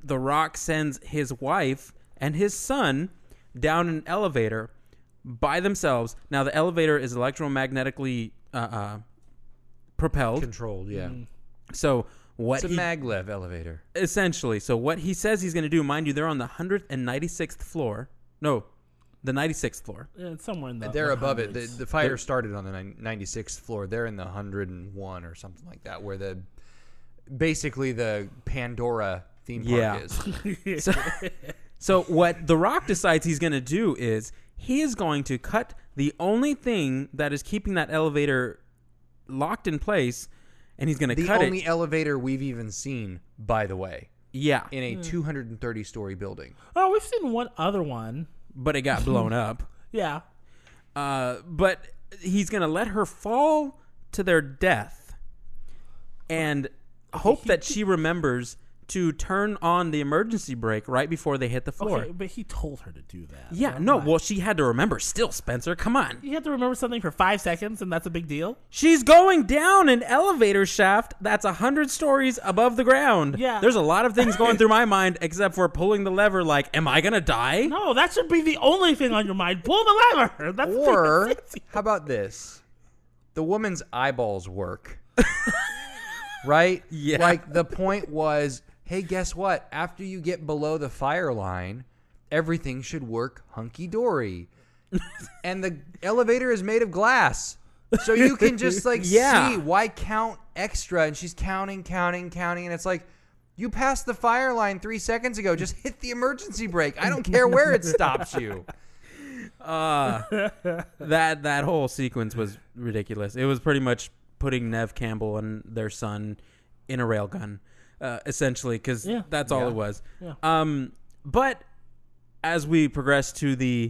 The Rock sends his wife and his son down an elevator by themselves. Now, the elevator is electromagnetically uh, uh, propelled. Controlled, yeah. Mm. So what It's a he, maglev elevator. essentially, so what he says he's going to do, mind you, they're on the one hundred ninety-sixth floor. No, the ninety-sixth floor. Yeah, it's somewhere in the They're the above it. The, hundreds. the fire started on the ninety-sixth floor. They're in the one hundred one or something like that, where the basically the Pandora theme park Yeah. is. So, so what The Rock decides he's going to do is he is going to cut the only thing that is keeping that elevator locked in place, and he's going to The cut only it. elevator we've even seen, by the way, Yeah, in a two hundred thirty story building. Oh, we've seen one other one. but it got blown up. Yeah. Uh, but he's going to let her fall to their death and hope he that did- she remembers to turn on the emergency brake right before they hit the floor. Okay, but he told her to do that. Yeah, Why- no, why? well, she had to remember still, Spencer. Come on. You have to remember something for five seconds, and that's a big deal. She's going down an elevator shaft that's a hundred stories above the ground. Yeah. There's a lot of things going through my mind except for pulling the lever like, am I going to die? No, that should be the only thing on your mind. Pull the lever. That's Or how about this? The woman's eyeballs work. Right? Yeah. Like the point was, hey, guess what? After you get below the fire line, everything should work hunky dory. And the elevator is made of glass. So you can just like Yeah. see why count extra. And she's counting, counting, counting. And it's like, you passed the fire line three seconds ago. Just hit the emergency brake. I don't care where it stops you. Uh, that that whole sequence was ridiculous. It was pretty much putting Nev Campbell and their son in a railgun, uh, essentially, because Yeah. that's all Yeah. it was. Yeah. Um, but as we progress to the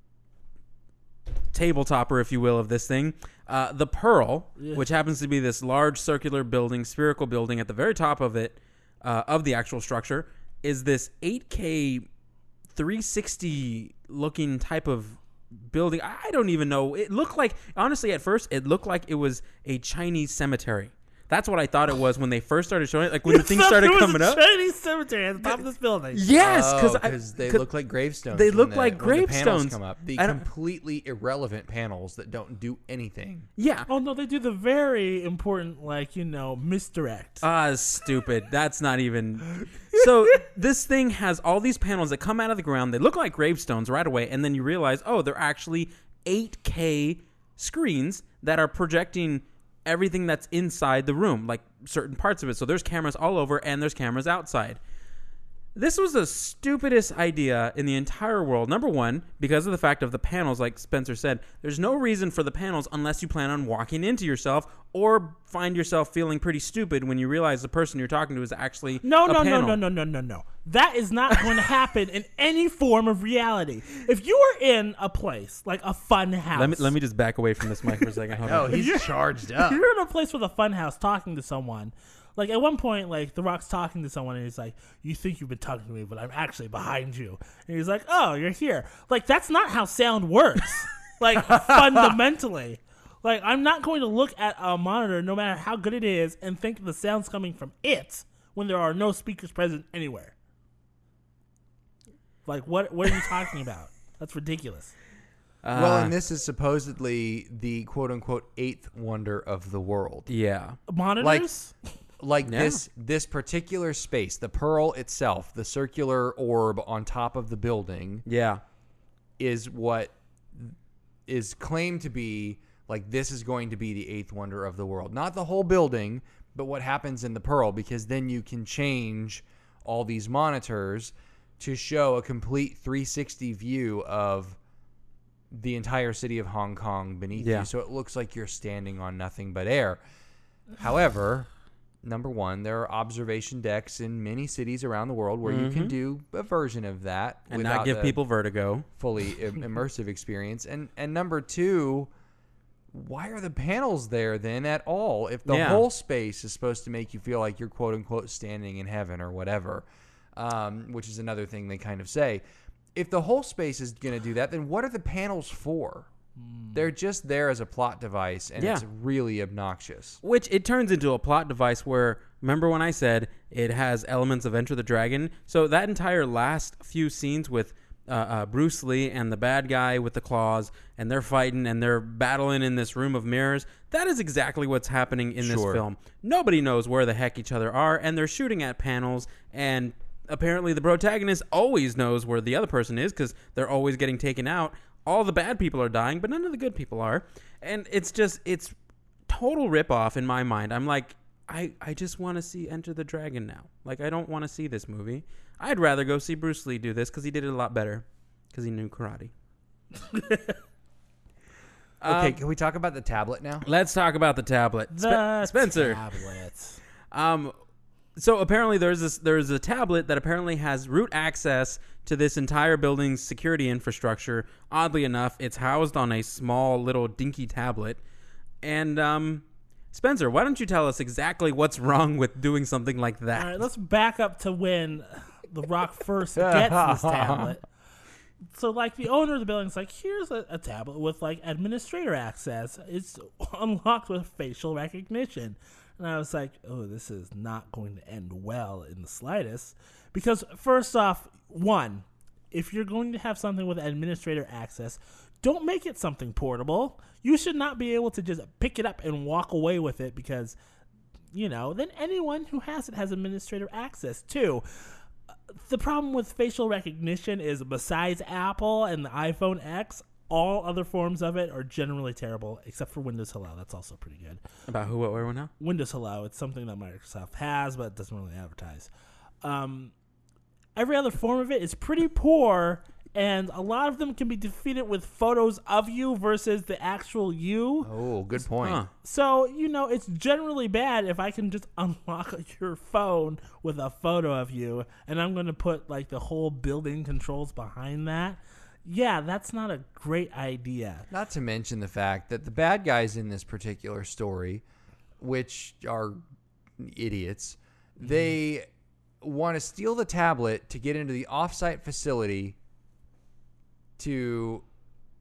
table topper, if you will, of this thing, uh, the Pearl, Yeah. which happens to be this large circular building, spherical building at the very top of it, uh, of the actual structure, is this eight K three sixty looking type of building. I don't even know. It looked like, honestly, at first, it looked like it was a Chinese cemetery. That's what I thought it was when they first started showing it. Like when the thing thought started there was coming a up. Chinese cemetery at the top of this building. Yes, because because they look like gravestones. they when look the- like when the panels gravestones. come up. The I don't- completely irrelevant panels that don't do anything. yeah. Oh no, they do the very important, like you know, misdirect. Ah, stupid. That's not even. So this thing has all these panels that come out of the ground. They look like gravestones right away, and then you realize, oh, they're actually eight K screens that are projecting everything that's inside the room, like certain parts of it. So there's cameras all over, and there's cameras outside. This was the stupidest idea in the entire world. Number one, because of the fact of the panels, like Spencer said, there's no reason for the panels unless you plan on walking into yourself or find yourself feeling pretty stupid when you realize the person you're talking to is actually No, a no, no, panel. no, no, no, no, no. That is not going to happen in any form of reality. If you are in a place like a fun house, Let me let me just back away from this mic for a second. Hold Oh, on. he's charged up. if you're in a place with a fun house talking to someone, like at one point, like The Rock's talking to someone and he's like, "You think you've been talking to me, but I'm actually behind you." And he's like, "Oh, you're here." Like that's not how sound works. Like fundamentally. Like I'm not going to look at a monitor, no matter how good it is, and think the sound's coming from it when there are no speakers present anywhere. Like what? What are you talking about? That's ridiculous. Uh, Well, and this is supposedly the quote unquote eighth wonder of the world. yeah. Monitors? Like Yeah. this this particular space, the Pearl itself, the circular orb on top of the building, Yeah. is what is claimed to be like this is going to be the eighth wonder of the world. Not the whole building, but what happens in the Pearl, because then you can change all these monitors to show a complete three sixty view of the entire city of Hong Kong beneath Yeah. you. So it looks like you're standing on nothing but air. However, number one, there are observation decks in many cities around the world where you can do a version of that And without not give the people vertigo. fully im- immersive experience. And and number two, why are the panels there then at all? If the Yeah. whole space is supposed to make you feel like you're quote unquote standing in heaven or whatever, um, which is another thing they kind of say. If the whole space is going to do that, then what are the panels for? They're just there as a plot device, and Yeah. it's really obnoxious. Which it turns into a plot device where, remember when I said it has elements of Enter the Dragon? So that entire last few scenes with uh, uh, Bruce Lee and the bad guy with the claws, and they're fighting and they're battling in this room of mirrors, that is exactly what's happening in this Sure. film. Nobody knows where the heck each other are, and they're shooting at panels, and apparently the protagonist always knows where the other person is because they're always getting taken out. All the bad people are dying, but none of the good people are. And it's just, it's total ripoff in my mind. I'm like, I, I just want to see Enter the Dragon now. Like, I don't want to see this movie. I'd rather go see Bruce Lee do this because he did it a lot better because he knew karate. Okay, Um, can we talk about the tablet now? Let's talk about the tablet. Spe- The Spencer. tablet. Um, so apparently there's this there's a tablet that apparently has root access to this entire building's security infrastructure. Oddly enough, it's housed on a small little dinky tablet. And um, Spencer, why don't you tell us exactly what's wrong with doing something like that? All right, let's back up to when The Rock first gets this tablet. So, like, the owner of the building's like, here's a, a tablet with, like, administrator access. It's unlocked with facial recognition. And I was like, oh, this is not going to end well in the slightest. Because, first off, one, if you're going to have something with administrator access, don't make it something portable. You should not be able to just pick it up and walk away with it because, you know, then anyone who has it has administrator access too. The problem with facial recognition is besides Apple and the iPhone X, all other forms of it are generally terrible, except for Windows Hello. That's also pretty good. About who, what, where, when, how? Windows Hello, it's something that Microsoft has, but it doesn't really advertise. Um, every other form of it is pretty poor, and a lot of them can be defeated with photos of you versus the actual you. Oh, good point. Huh. So, you know, it's generally bad if I can just unlock your phone with a photo of you and I'm going to put, like, the whole building controls behind that. Yeah, that's not a great idea. Not to mention the fact that the bad guys in this particular story, which are idiots, they want to steal the tablet to get into the offsite facility to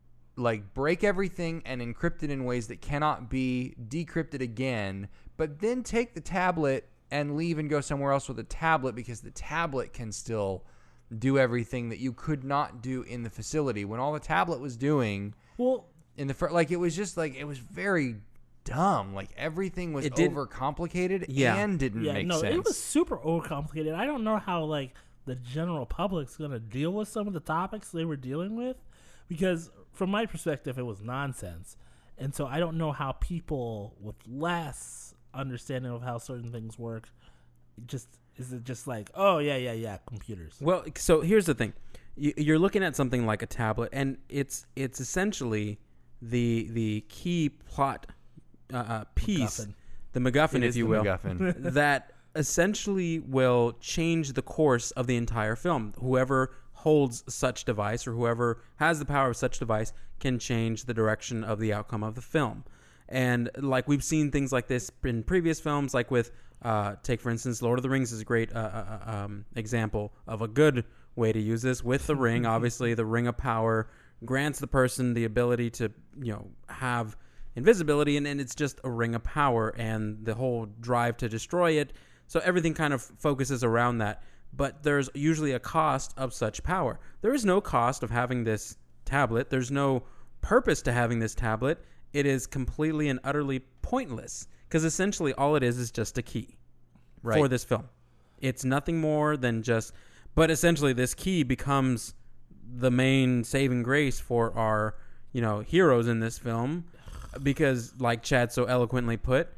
like break everything and encrypt it in ways that cannot be decrypted again, but then take the tablet and leave and go somewhere else with the tablet because the tablet can still do everything that you could not do in the facility. When all the tablet was doing Well, in the fir- like it was just like it was very dumb. Like everything was It did- overcomplicated Yeah. and didn't yeah, make no, sense. it was super overcomplicated. I don't know how, like, the general public's going to deal with some of the topics they were dealing with because from my perspective, it was nonsense. And so I don't know how people with less understanding of how certain things work just is it just like, oh, yeah, yeah, yeah, computers. Well, so here's the thing. You- You're looking at something like a tablet, and it's it's essentially the the key plot uh, uh, piece, MacGuffin. the MacGuffin, It if is you the will, MacGuffin. that essentially will change the course of the entire film. Whoever holds such device or whoever has the power of such device can change the direction of the outcome of the film. And like we've seen things like this in previous films, like with uh, take for instance, Lord of the Rings is a great uh, uh, um, example of a good way to use this. With the ring, obviously, the Ring of Power grants the person the ability to, you know, have invisibility, and, and it's just a ring of power, and the whole drive to destroy it. So everything kind of focuses around that. But there's usually a cost of such power. There is no cost of having this tablet. There's no purpose to having this tablet. It is completely and utterly pointless because essentially all it is is just a key Right. for this film. It's nothing more than just, but essentially this key becomes the main saving grace for our, you know, heroes in this film because, like Chad so eloquently put,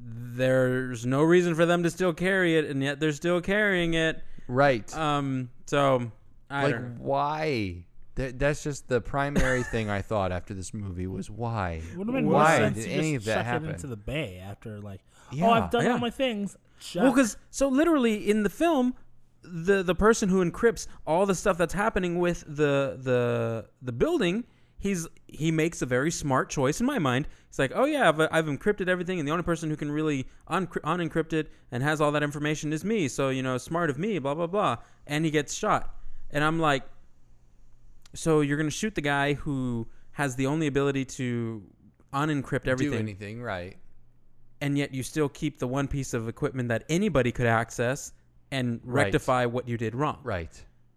there's no reason for them to still carry it, and yet they're still carrying it. Right. Um. So I like, don't know. why? Th- that's just the primary thing I thought after this movie was why? Would have been more Why sense did to any just of that chuck happen? it into the bay after, like, Yeah. oh, I've done Yeah. all my things. Chuck. Well, because so literally in the film, the the person who encrypts all the stuff that's happening with the the the building, he's he makes a very smart choice in my mind. He's like, oh yeah, I've, I've encrypted everything, and the only person who can really un- unencrypt it and has all that information is me. So you know, smart of me, blah blah blah. And he gets shot, and I'm like, so you're gonna shoot the guy who has the only ability to unencrypt everything. Do anything, right. And yet you still keep the one piece of equipment that anybody could access and Right. rectify what you did wrong. Right.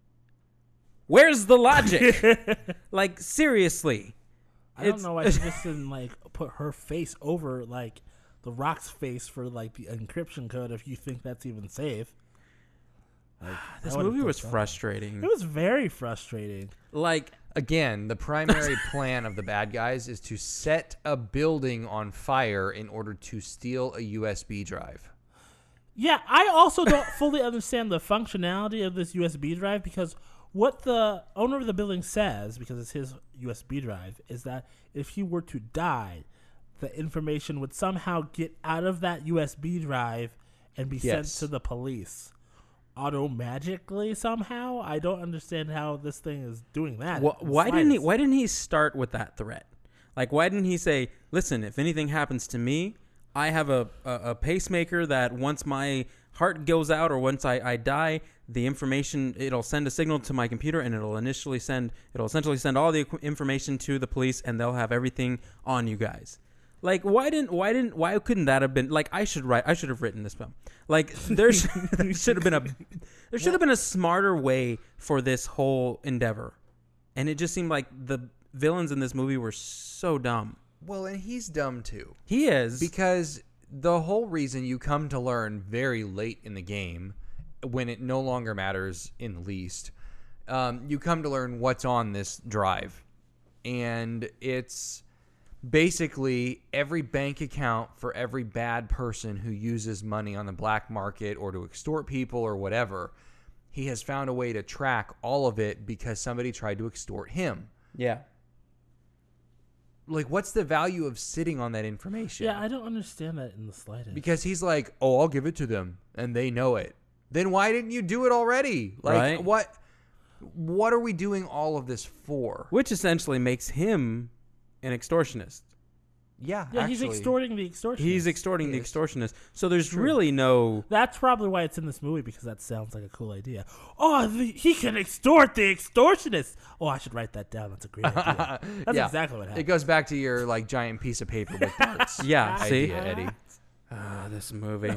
Where's the logic? Like, seriously. I don't It's- know why she just didn't like put her face over like the Rock's face for like the encryption code if you think that's even safe. Like, This I would've movie thought was so. frustrating. It was very frustrating. Like, Again, the primary plan of the bad guys is to set a building on fire in order to steal a U S B drive. Yeah, I also don't fully understand the functionality of this U S B drive because what the owner of the building says, because it's his U S B drive, is that if he were to die, the information would somehow get out of that U S B drive and be Yes. sent to the police. Auto-magically somehow? I don't understand how this thing is doing that. wh- in the why didn't he? slightest. Why didn't he start with that threat? Like, why didn't he say, "Listen, if anything happens to me, I have a a, a pacemaker that once my heart goes out or once I, I die, the information it'll send a signal to my computer and it'll initially send it'll essentially send all the equ- information to the police and they'll have everything on you guys." Like, why didn't why didn't why couldn't that have been like I should write I should have written this film. Like, there should, there should have been a there should have been a smarter way for this whole endeavor, and it just seemed like the villains in this movie were so dumb. Well, and he's dumb too. He is Because the whole reason you come to learn very late in the game, when it no longer matters in the least, um, you come to learn what's on this drive. And it's basically every bank account for every bad person who uses money on the black market or to extort people or whatever. He has found a way to track all of it because somebody tried to extort him. yeah. Like, what's the value of sitting on that information? Yeah, I don't understand that in the slightest. Because he's like, oh, I'll give it to them, and they know it. Then why didn't you do it already? Like, Right. what? What are we doing all of this for? Which essentially makes him an extortionist. Yeah, yeah, actually, he's extorting the extortion. He's extorting He the is. extortionist. So there's True. really no. That's probably why it's in this movie, because that sounds like a cool idea. Oh, the, he can extort the extortionist. Oh, I should write that down. That's a great idea. That's Yeah. exactly what It happened. goes back to your like giant piece of paper with darts. Yeah, see? idea, Eddie. Ah, this movie.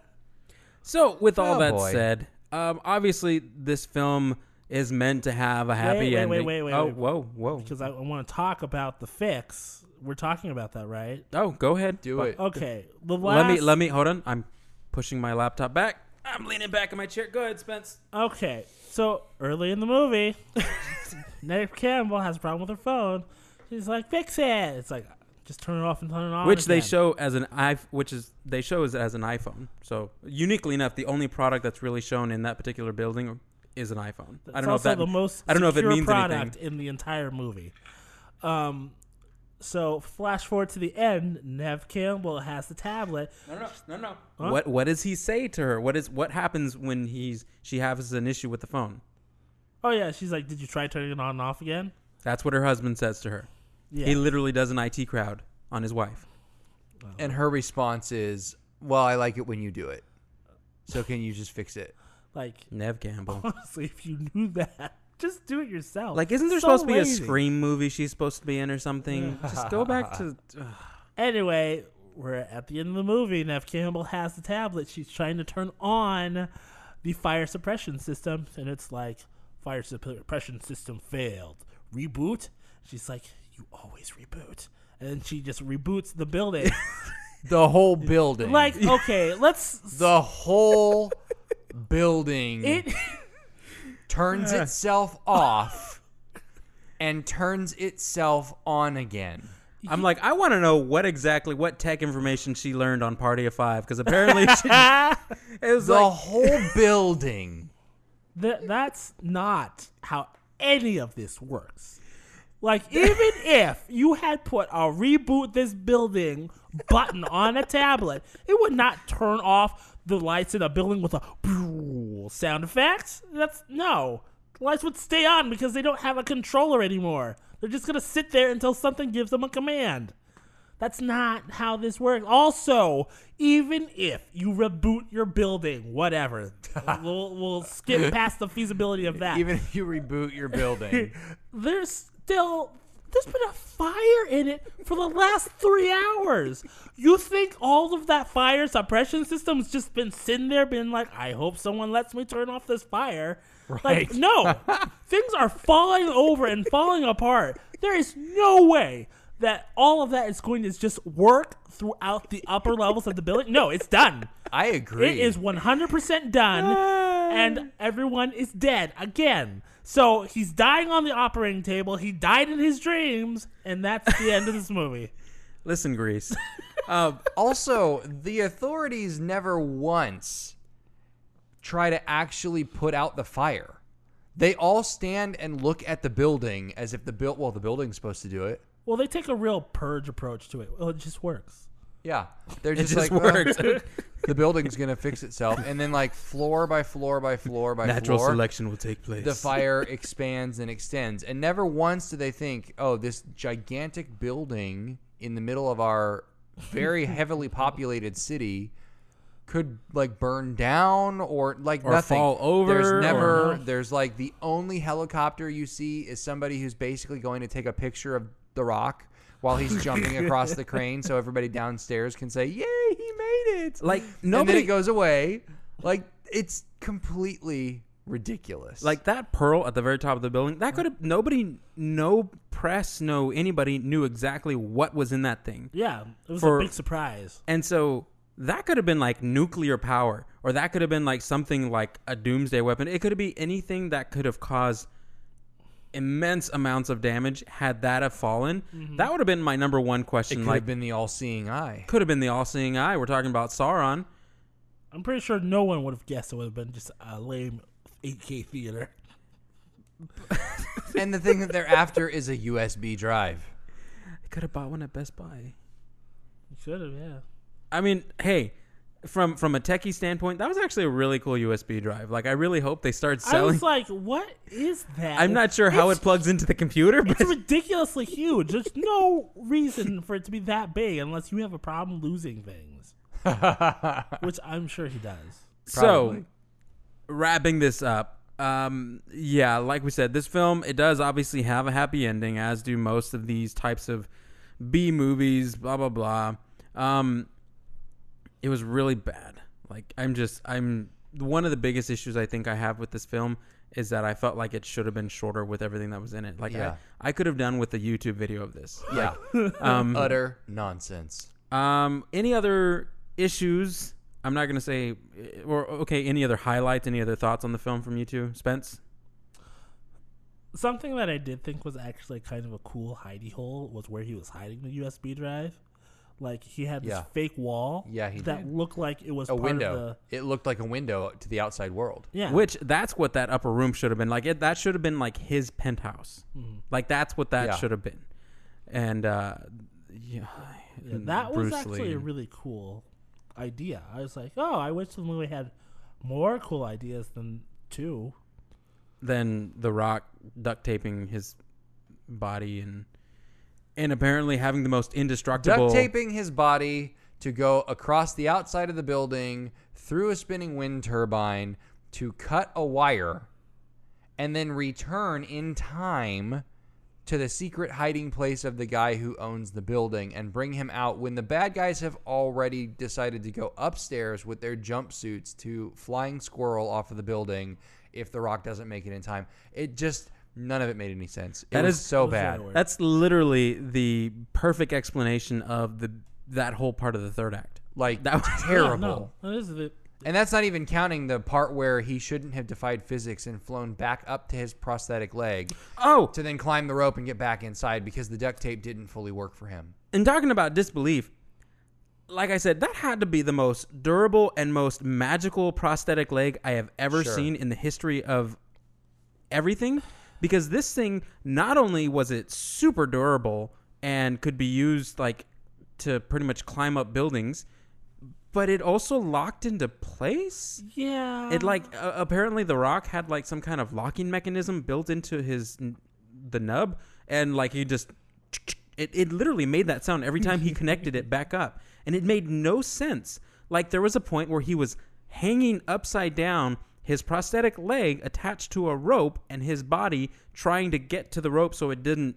So, with all Oh, that boy. said, um, obviously this film is meant to have a happy Wait, wait, ending. wait, wait, oh, wait. whoa, whoa. Because I, I want to talk about the fix. We're talking about that, right? Oh, go ahead. Do But it. Okay. The last, Let me let me hold on. I'm pushing my laptop back. I'm leaning back in my chair. Go ahead, Spence. Okay. So early in the movie, Neve Campbell has a problem with her phone. She's like, "Fix it." It's like, just turn it off and turn it on. Which they again. show as an i, which is they show as, as an iPhone. So uniquely enough, the only product that's really shown in that particular building is an iPhone. It's I don't know if also that the most I don't know if it secure means product anything. in the entire movie. Um, so flash forward to the end. Neve Campbell has the tablet. No, no, no, no. Huh? What what does he say to her? What is what happens when he's she has an issue with the phone? Oh yeah, she's like, "Did you try turning it on and off again?" That's what her husband says to her. Yeah. He literally does an I T crowd on his wife. And her response is, "Well, I like it when you do it. So can you just fix it?" Like, Neve Campbell. honestly, if you knew that, just do it yourself. Like, isn't there So supposed to be lazy. a Scream movie she's supposed to be in or something? Just go back to. ugh. Anyway, we're at the end of the movie. Neve Campbell has the tablet. She's trying to turn on the fire suppression system, and it's like, fire suppression system failed. Reboot? She's like, "You always reboot." And then she just reboots the building. The whole building. Like, okay, let's... the whole building It... turns itself off and turns itself on again. I'm like, I want to know what exactly what tech information she learned on Party of Five because apparently she, it was The like whole building. Th- that's not how any of this works. Like, even if you had put a reboot this building button on a tablet, it would not turn off the lights in a building with a sound effect. That's no. The lights would stay on because they don't have a controller anymore. They're just going to sit there until something gives them a command. That's not how this works. Also, even if you reboot your building, whatever, we'll, we'll skip past the feasibility of that. Even if you reboot your building. There's still There's been a fire in it for the last three hours. You think all of that fire suppression system's just been sitting there being like, I hope someone lets me turn off this fire. Right. Like, no. Things are falling over and falling apart. There is no way that all of that is going to just work throughout the upper levels of the building. No, it's done. I agree. It is one hundred percent done, and everyone is dead again. So he's dying on the operating table. He died in his dreams, and that's the end of this movie. Listen, Grease. Um, Also, the authorities never once try to actually put out the fire. They all stand and look at the building as if the build. Well, the building's supposed to do it. Well, they take a real purge approach to it. Well, it just works. Yeah, they're it just, just like works. "Well, the building's gonna fix itself, and then like floor by floor by floor by Natural floor, selection will take place. the fire expands and extends, and never once do they think, oh, this gigantic building in the middle of our very heavily populated city could like burn down or like Or nothing. fall over, There's never. or- There's like the only helicopter you see is somebody who's basically going to take a picture of The Rock while he's jumping across the crane, so everybody downstairs can say, "Yay, he made it!" Like, and then nobody- it goes away. Like it's completely ridiculous. Like that pearl at the very top of the building, that could have nobody, no press, no anybody knew exactly what was in that thing. Yeah, it was For- a big surprise. And so that could have been like nuclear power, or that could have been like something like a doomsday weapon. It could have been anything that could have caused immense amounts of damage had that have fallen. Mm-hmm. That would have been my number one it question. could Like, have been the all-seeing eye. could have been the all-seeing eye. We're talking about Sauron. I'm pretty sure no one would have guessed it would have been just a lame eight K theater. And the thing that they're after is a U S B drive. I could have bought one at Best Buy. You should have, yeah. I mean, hey, from from a techie standpoint, that was actually a really cool U S B drive. Like, I really hope they start I selling. was like, what is that? I'm not sure how It's- it plugs into the computer, but It's ridiculously huge. There's no reason for it to be that big unless you have a problem losing things, which I'm sure he does. so Probably. wrapping this up, um, yeah, like we said, this film, it does obviously have a happy ending, as do most of these types of B movies. Blah blah blah. Um, it was really bad. Like, I'm just, I'm one of the biggest issues I think I have with this film is that I felt like it should have been shorter with everything that was in it. Like, Yeah. I, I could have done with a YouTube video of this. Yeah. Um, Utter nonsense. Um, any other issues? I'm not gonna say, or okay. Any other highlights? Any other thoughts on the film from you two, Spence? Something that I did think was actually kind of a cool hidey hole was where he was hiding the U S B drive. Like, he had this Yeah. fake wall Yeah, he that did. looked like it was A part window. of the... It looked like a window to the outside world. Yeah. Which that's what that upper room should have been. Like, it, that should have been like his penthouse. Like, that's what that Yeah. should have been. And uh, yeah, Yeah, that was Bruce actually Lee. a really cool idea. I was like, oh, I wish the movie had more cool ideas than two. Then The Rock duct taping his body and and apparently having the most indestructible Duct taping his body to go across the outside of the building through a spinning wind turbine to cut a wire and then return in time to the secret hiding place of the guy who owns the building and bring him out when the bad guys have already decided to go upstairs with their jumpsuits to flying squirrel off of the building if The Rock doesn't make it in time. It just, none of it made any sense. It That was is- so It was bad. very weird. That's literally the perfect explanation of the that whole part of the third act. Like, That was terrible. Yeah, no, that is the, And that's not even counting the part where he shouldn't have defied physics and flown back up to his prosthetic leg Oh, to then climb the rope and get back inside because the duct tape didn't fully work for him. and talking about disbelief, like I said, that had to be the most durable and most magical prosthetic leg I have ever Sure. seen in the history of everything. Because this thing, not only was it super durable and could be used like to pretty much climb up buildings, but it also locked into place. yeah. It like uh, apparently The Rock had like some kind of locking mechanism built into his the nub, and like he just it, it literally made that sound every time he connected it back up, and it made no sense. Like, there was a point where he was hanging upside down, his prosthetic leg attached to a rope, and his body trying to get to the rope so it didn't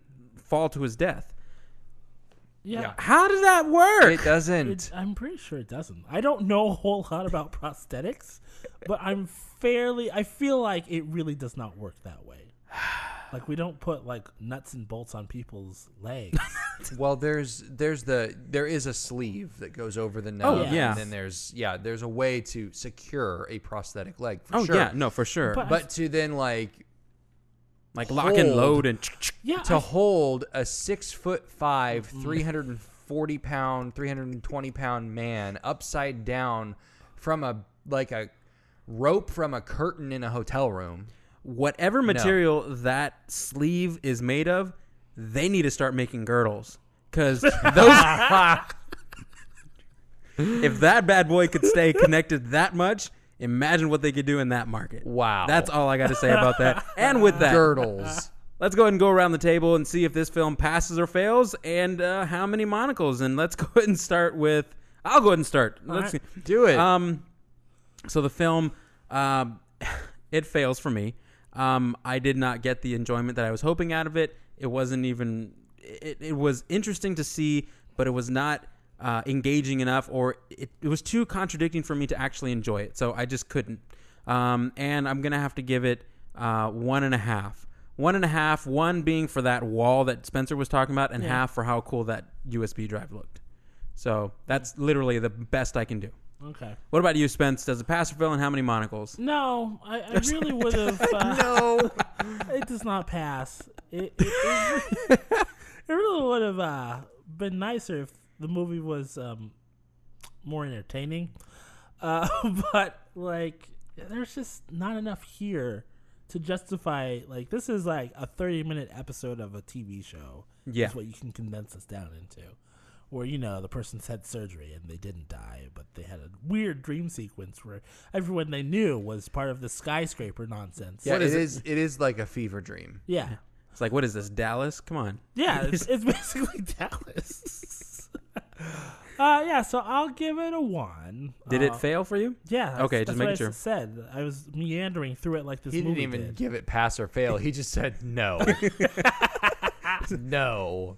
fall to his death. Yeah. Yeah. How does that work? It doesn't. It, I'm pretty sure it doesn't. I don't know a whole lot about prosthetics, but I'm fairly. I feel like it really does not work that way. Like we don't put like nuts and bolts on people's legs. Well, there's there's the there is a sleeve that goes over the Oh, nub. yeah. And then there's yeah, there's a way to secure a prosthetic leg for oh sure. yeah, no, for sure. But- But to then like like lock and hold- load and Yeah, to I- hold a six foot five, Mm-hmm. three hundred and forty pound, three hundred and twenty pound man upside down from a like a rope from a curtain in a hotel room. whatever material that sleeve is made of, they need to start making girdles. Because those, if that bad boy could stay connected that much, imagine what they could do in that market. Wow. That's all I got to say about that. And with that, Girdles. let's go ahead and go around the table and see if this film passes or fails, and uh, how many monocles. And let's go ahead and start with. I'll go ahead and start. Let's right. see. Do it. Um, so the film, um, it fails for me. Um, I did not get the enjoyment that I was hoping out of it. It wasn't even. It, it was interesting to see, but it was not uh, engaging enough, or it, it was too contradicting for me to actually enjoy it. So I just couldn't. Um, and I'm gonna have to give it uh, one and a half. One and a half. One being for that wall that Spencer was talking about, and Yeah. half for how cool that U S B drive looked. So that's literally the best I can do. Okay. What about you, Spence? Does it pass or fail, and how many monocles? No, I, I really would have. Uh, no. It does not pass. It, it, it, it really would have uh, been nicer if the movie was um, more entertaining. Uh, but like, there's just not enough here to justify. Like, this is like a thirty minute episode of a T V show. Yeah. Is what you can condense this down into. Where, you know, the person's had surgery and they didn't die, but they had a weird dream sequence where everyone they knew was part of the skyscraper nonsense. Yeah, What it is it? is. It is like a fever dream. Yeah. It's like, what is this, Dallas? Come on. Yeah, it's, it's basically Dallas. uh, yeah, so I'll give it a one. Did uh, it fail for you? Yeah. That's, Okay, just that's making what sure. I said. I was meandering through it like this He movie didn't even did. give it pass or fail. He just said no. no.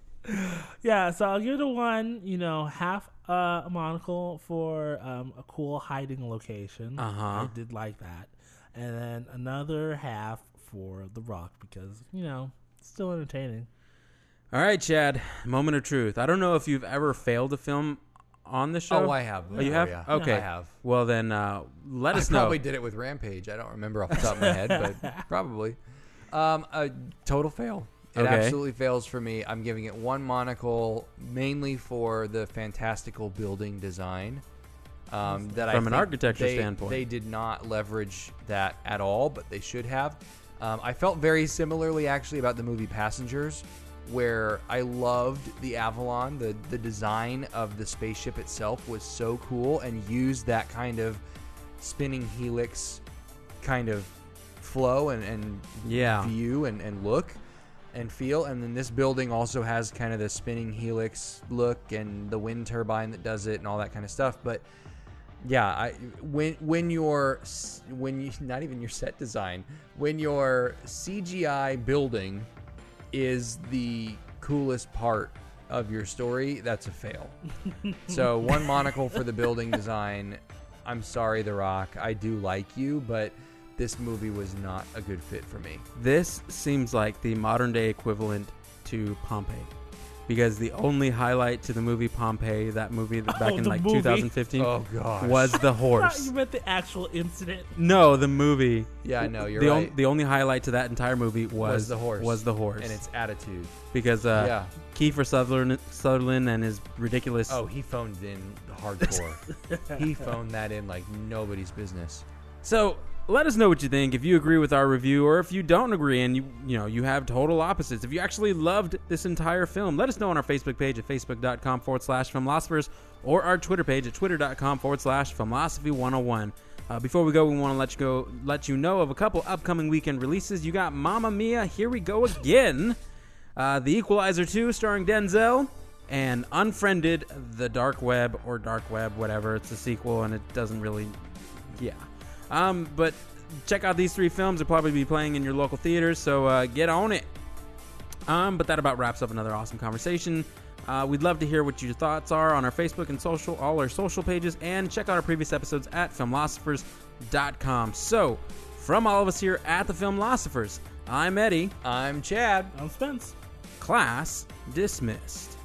Yeah, so I'll give it a one. You know, half uh, a monocle for um, a cool hiding location. Uh-huh. I did like that. And then another half for The Rock because, you know, it's still entertaining. All right, Chad. Moment of truth. I don't know if you've ever failed a film on the show. Oh, I have. Oh, you have? Yeah. Okay. I have. Well, then uh, let us I know. probably did it with Rampage. I don't remember off the top of my head, but probably. Um, a total fail. It Okay. absolutely fails for me. I'm giving it one monocle, mainly for the fantastical building design. Um, that I From an think architecture they, standpoint. they did not leverage that at all, but they should have. Um, I felt very similarly, actually, about the movie Passengers, where I loved the Avalon. The the design of the spaceship itself was so cool, and used that kind of spinning helix kind of flow and, and Yeah. view and, and look and feel. And then this building also has kind of the spinning helix look and the wind turbine that does it and all that kind of stuff. But yeah, I when when your s- when you not even your set design, when your C G I building is the coolest part of your story, that's a fail. So one monocle for the building design. I'm sorry, The Rock. I do like you, but this movie was not a good fit for me. This seems like the modern day equivalent to Pompeii. Because the only highlight to the movie Pompeii, that movie that back Oh, in the like movie? two thousand fifteen, Oh gosh. was the I horse. thought you meant the actual incident. No, the movie. Yeah, no, you're the, right. on, the only highlight to that entire movie was, Was the horse. Was the horse. and its attitude. because uh, Yeah. Kiefer Sutherland, Sutherland and his ridiculous. Oh, he phoned in hardcore. He phoned that in like nobody's business. So let us know what you think. If you agree with our review, or if you don't agree, and you you know you have total opposites. If you actually loved this entire film, let us know on our Facebook page at facebook.com forward slash filmlosophers, or our Twitter page at twitter.com forward slash filmlosophy 101. Uh, before we go, we want to let you go, let you know of a couple upcoming weekend releases. You got Mamma Mia, Here We Go Again, uh, The Equalizer two, starring Denzel, and Unfriended, The Dark Web, or Dark Web, whatever. It's a sequel, and it doesn't really, yeah. Um, but check out these three films. They'll probably be playing in your local theaters, so uh, get on it. Um, but that about wraps up another awesome conversation. Uh, we'd love to hear what your thoughts are on our Facebook and social, all our social pages, and check out our previous episodes at filmlosophers dot com. So, from all of us here at the Filmlosophers, I'm Eddie. I'm Chad. I'm Spence. Class dismissed.